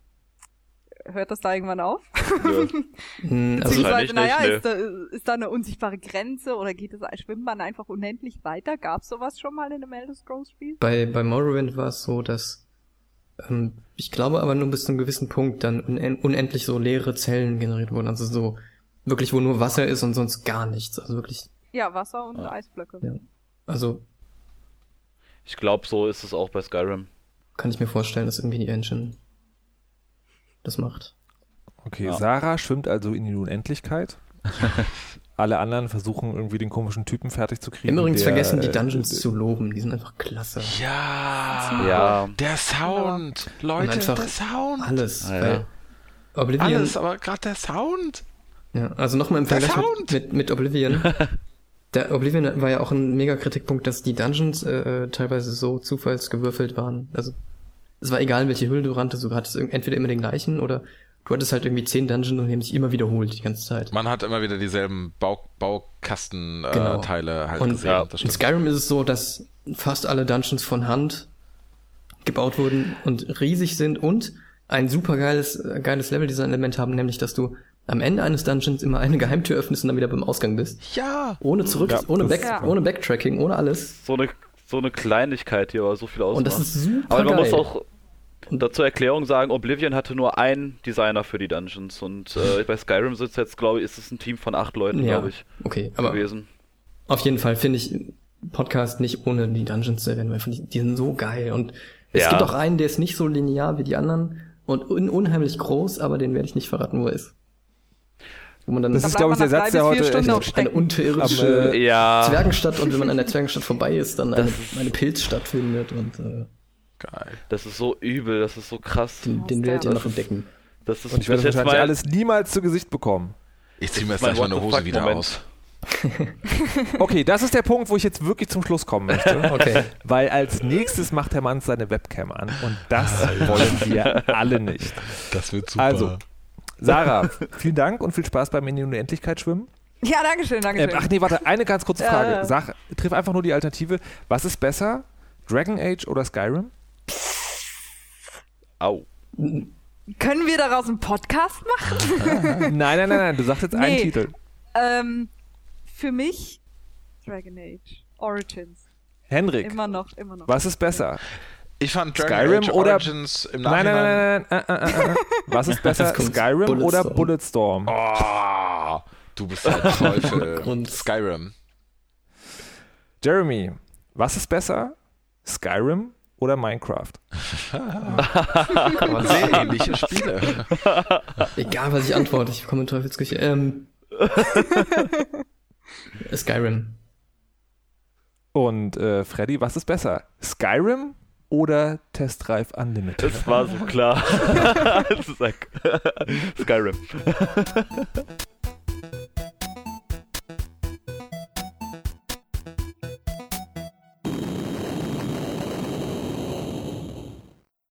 hört das da irgendwann auf? Nö. Hm, Also, Wahrscheinlich Beziehungsweise, naja, nicht, ist da, ist da eine unsichtbare Grenze oder geht es als Schwimmbahn einfach unendlich weiter? Gab's sowas schon mal in einem Elder Scrolls Spiel? bei, bei Morrowind war es so, dass ähm, ich glaube aber nur bis zu einem gewissen Punkt dann unen- unendlich so leere Zellen generiert wurden. Also so wirklich, wo nur Wasser ist und sonst gar nichts. Also wirklich, Ja, Wasser und Ja. Eisblöcke. ja. Also Ich glaube, so ist es auch bei Skyrim. kann ich mir vorstellen, dass irgendwie die Engine das macht. okay, Ja. Sarah schwimmt also in die Unendlichkeit. Alle anderen versuchen irgendwie den komischen Typen fertig zu kriegen. Übrigens der, vergessen, die äh, Dungeons äh, zu loben. Die sind einfach klasse. Ja. Ja. Der Sound. Leute, einfach der Sound. Alles. Ah, ja. Weil Oblivion, Alles, aber gerade der Sound. ja, also nochmal im Der Vergleich Sound! mit, mit, mit Oblivion. Der Oblivion war ja auch ein mega Kritikpunkt, dass die Dungeons äh, teilweise so zufallsgewürfelt waren. Also es war egal, welche Hülle du ranntest, du hattest irg- entweder immer den gleichen oder du hattest halt irgendwie zehn Dungeons und die haben sich immer wiederholt die ganze Zeit. Man hat immer wieder dieselben Bau, Baukastenteile Genau. äh, Teile halt Und gesehen. ja, Das in stimmt. Skyrim ist es so, dass fast alle Dungeons von Hand gebaut wurden und riesig sind und ein super geiles, geiles Level-Design-Element haben, nämlich, dass du am Ende eines Dungeons immer eine Geheimtür öffnest und dann wieder beim Ausgang bist. Ja! Ohne zurück, Ja, ohne, das Back, ist super. ohne Backtracking, ohne alles. So eine, so eine Kleinigkeit, die aber so viel ausmacht. Und das ist super aber man geil. muss auch dazu Erklärung sagen, Oblivion hatte nur einen Designer für die Dungeons und äh, bei Skyrim sitzt jetzt, glaube ich, ist es ein Team von acht Leuten, Ja, glaube ich, okay, aber gewesen. auf jeden Fall finde ich Podcast nicht ohne die Dungeons zu erwähnen, weil die, die sind so geil. Und es Ja. gibt auch einen, der ist nicht so linear wie die anderen und un unheimlich groß, aber den werde ich nicht verraten, wo er ist. Wo man dann Das Da ist, bleibt glaube ich, man der nach Satz, drei der bis vier heute Stunden echt auf eine Stecken. unterirdische Aber, Ja, Zwergenstadt und wenn man an der Zwergenstadt vorbei ist, dann eine, Das ist- eine Pilzstadt findet und äh, Geil. das ist so übel, das ist so krass. den, den werdet ihr noch entdecken. Das ist Und ich werde bis das jetzt wahrscheinlich mein, alles niemals zu Gesicht bekommen. Ich ziehe mir jetzt mein gleich meine What the Hose fuck wieder Moment. aus. Okay, das ist der Punkt, wo ich jetzt wirklich zum Schluss kommen möchte. Okay. Weil als nächstes macht der Mann seine Webcam an und das wollen wir alle nicht. Das wird super. Also, Sarah, vielen Dank und viel Spaß beim in die Unendlichkeit schwimmen. Ja, danke schön, danke Ähm, schön. ach nee, warte, eine ganz kurze Ja, Frage. ja. Sag, triff einfach nur die Alternative. Was ist besser? Dragon Age oder Skyrim? Au. Können wir daraus einen Podcast machen? Nein, nein, nein, nein, du sagst jetzt einen Nee. Titel. ähm, für mich Dragon Age Origins. Henrik, Immer noch, immer noch. was ist besser? ich fand Dragon Skyrim Age oder- Origins im Nein, Nachhinein... nein, nein, nein, nein. Äh, äh, äh, äh. Was ist besser? Jetzt kommt Skyrim oder Bulletstorm. Bulletstorm? Oh, du bist ein Teufel. Und- Skyrim. Jeremy, was ist besser? Skyrim oder Minecraft? Aber sehr ähnliche Spiele. Egal, was ich antworte, ich komme in Teufelsküche. Ähm, Skyrim. Und äh, Freddy, was ist besser? Skyrim oder Test Drive Unlimited? Es war so klar. Das ist like Skyrim.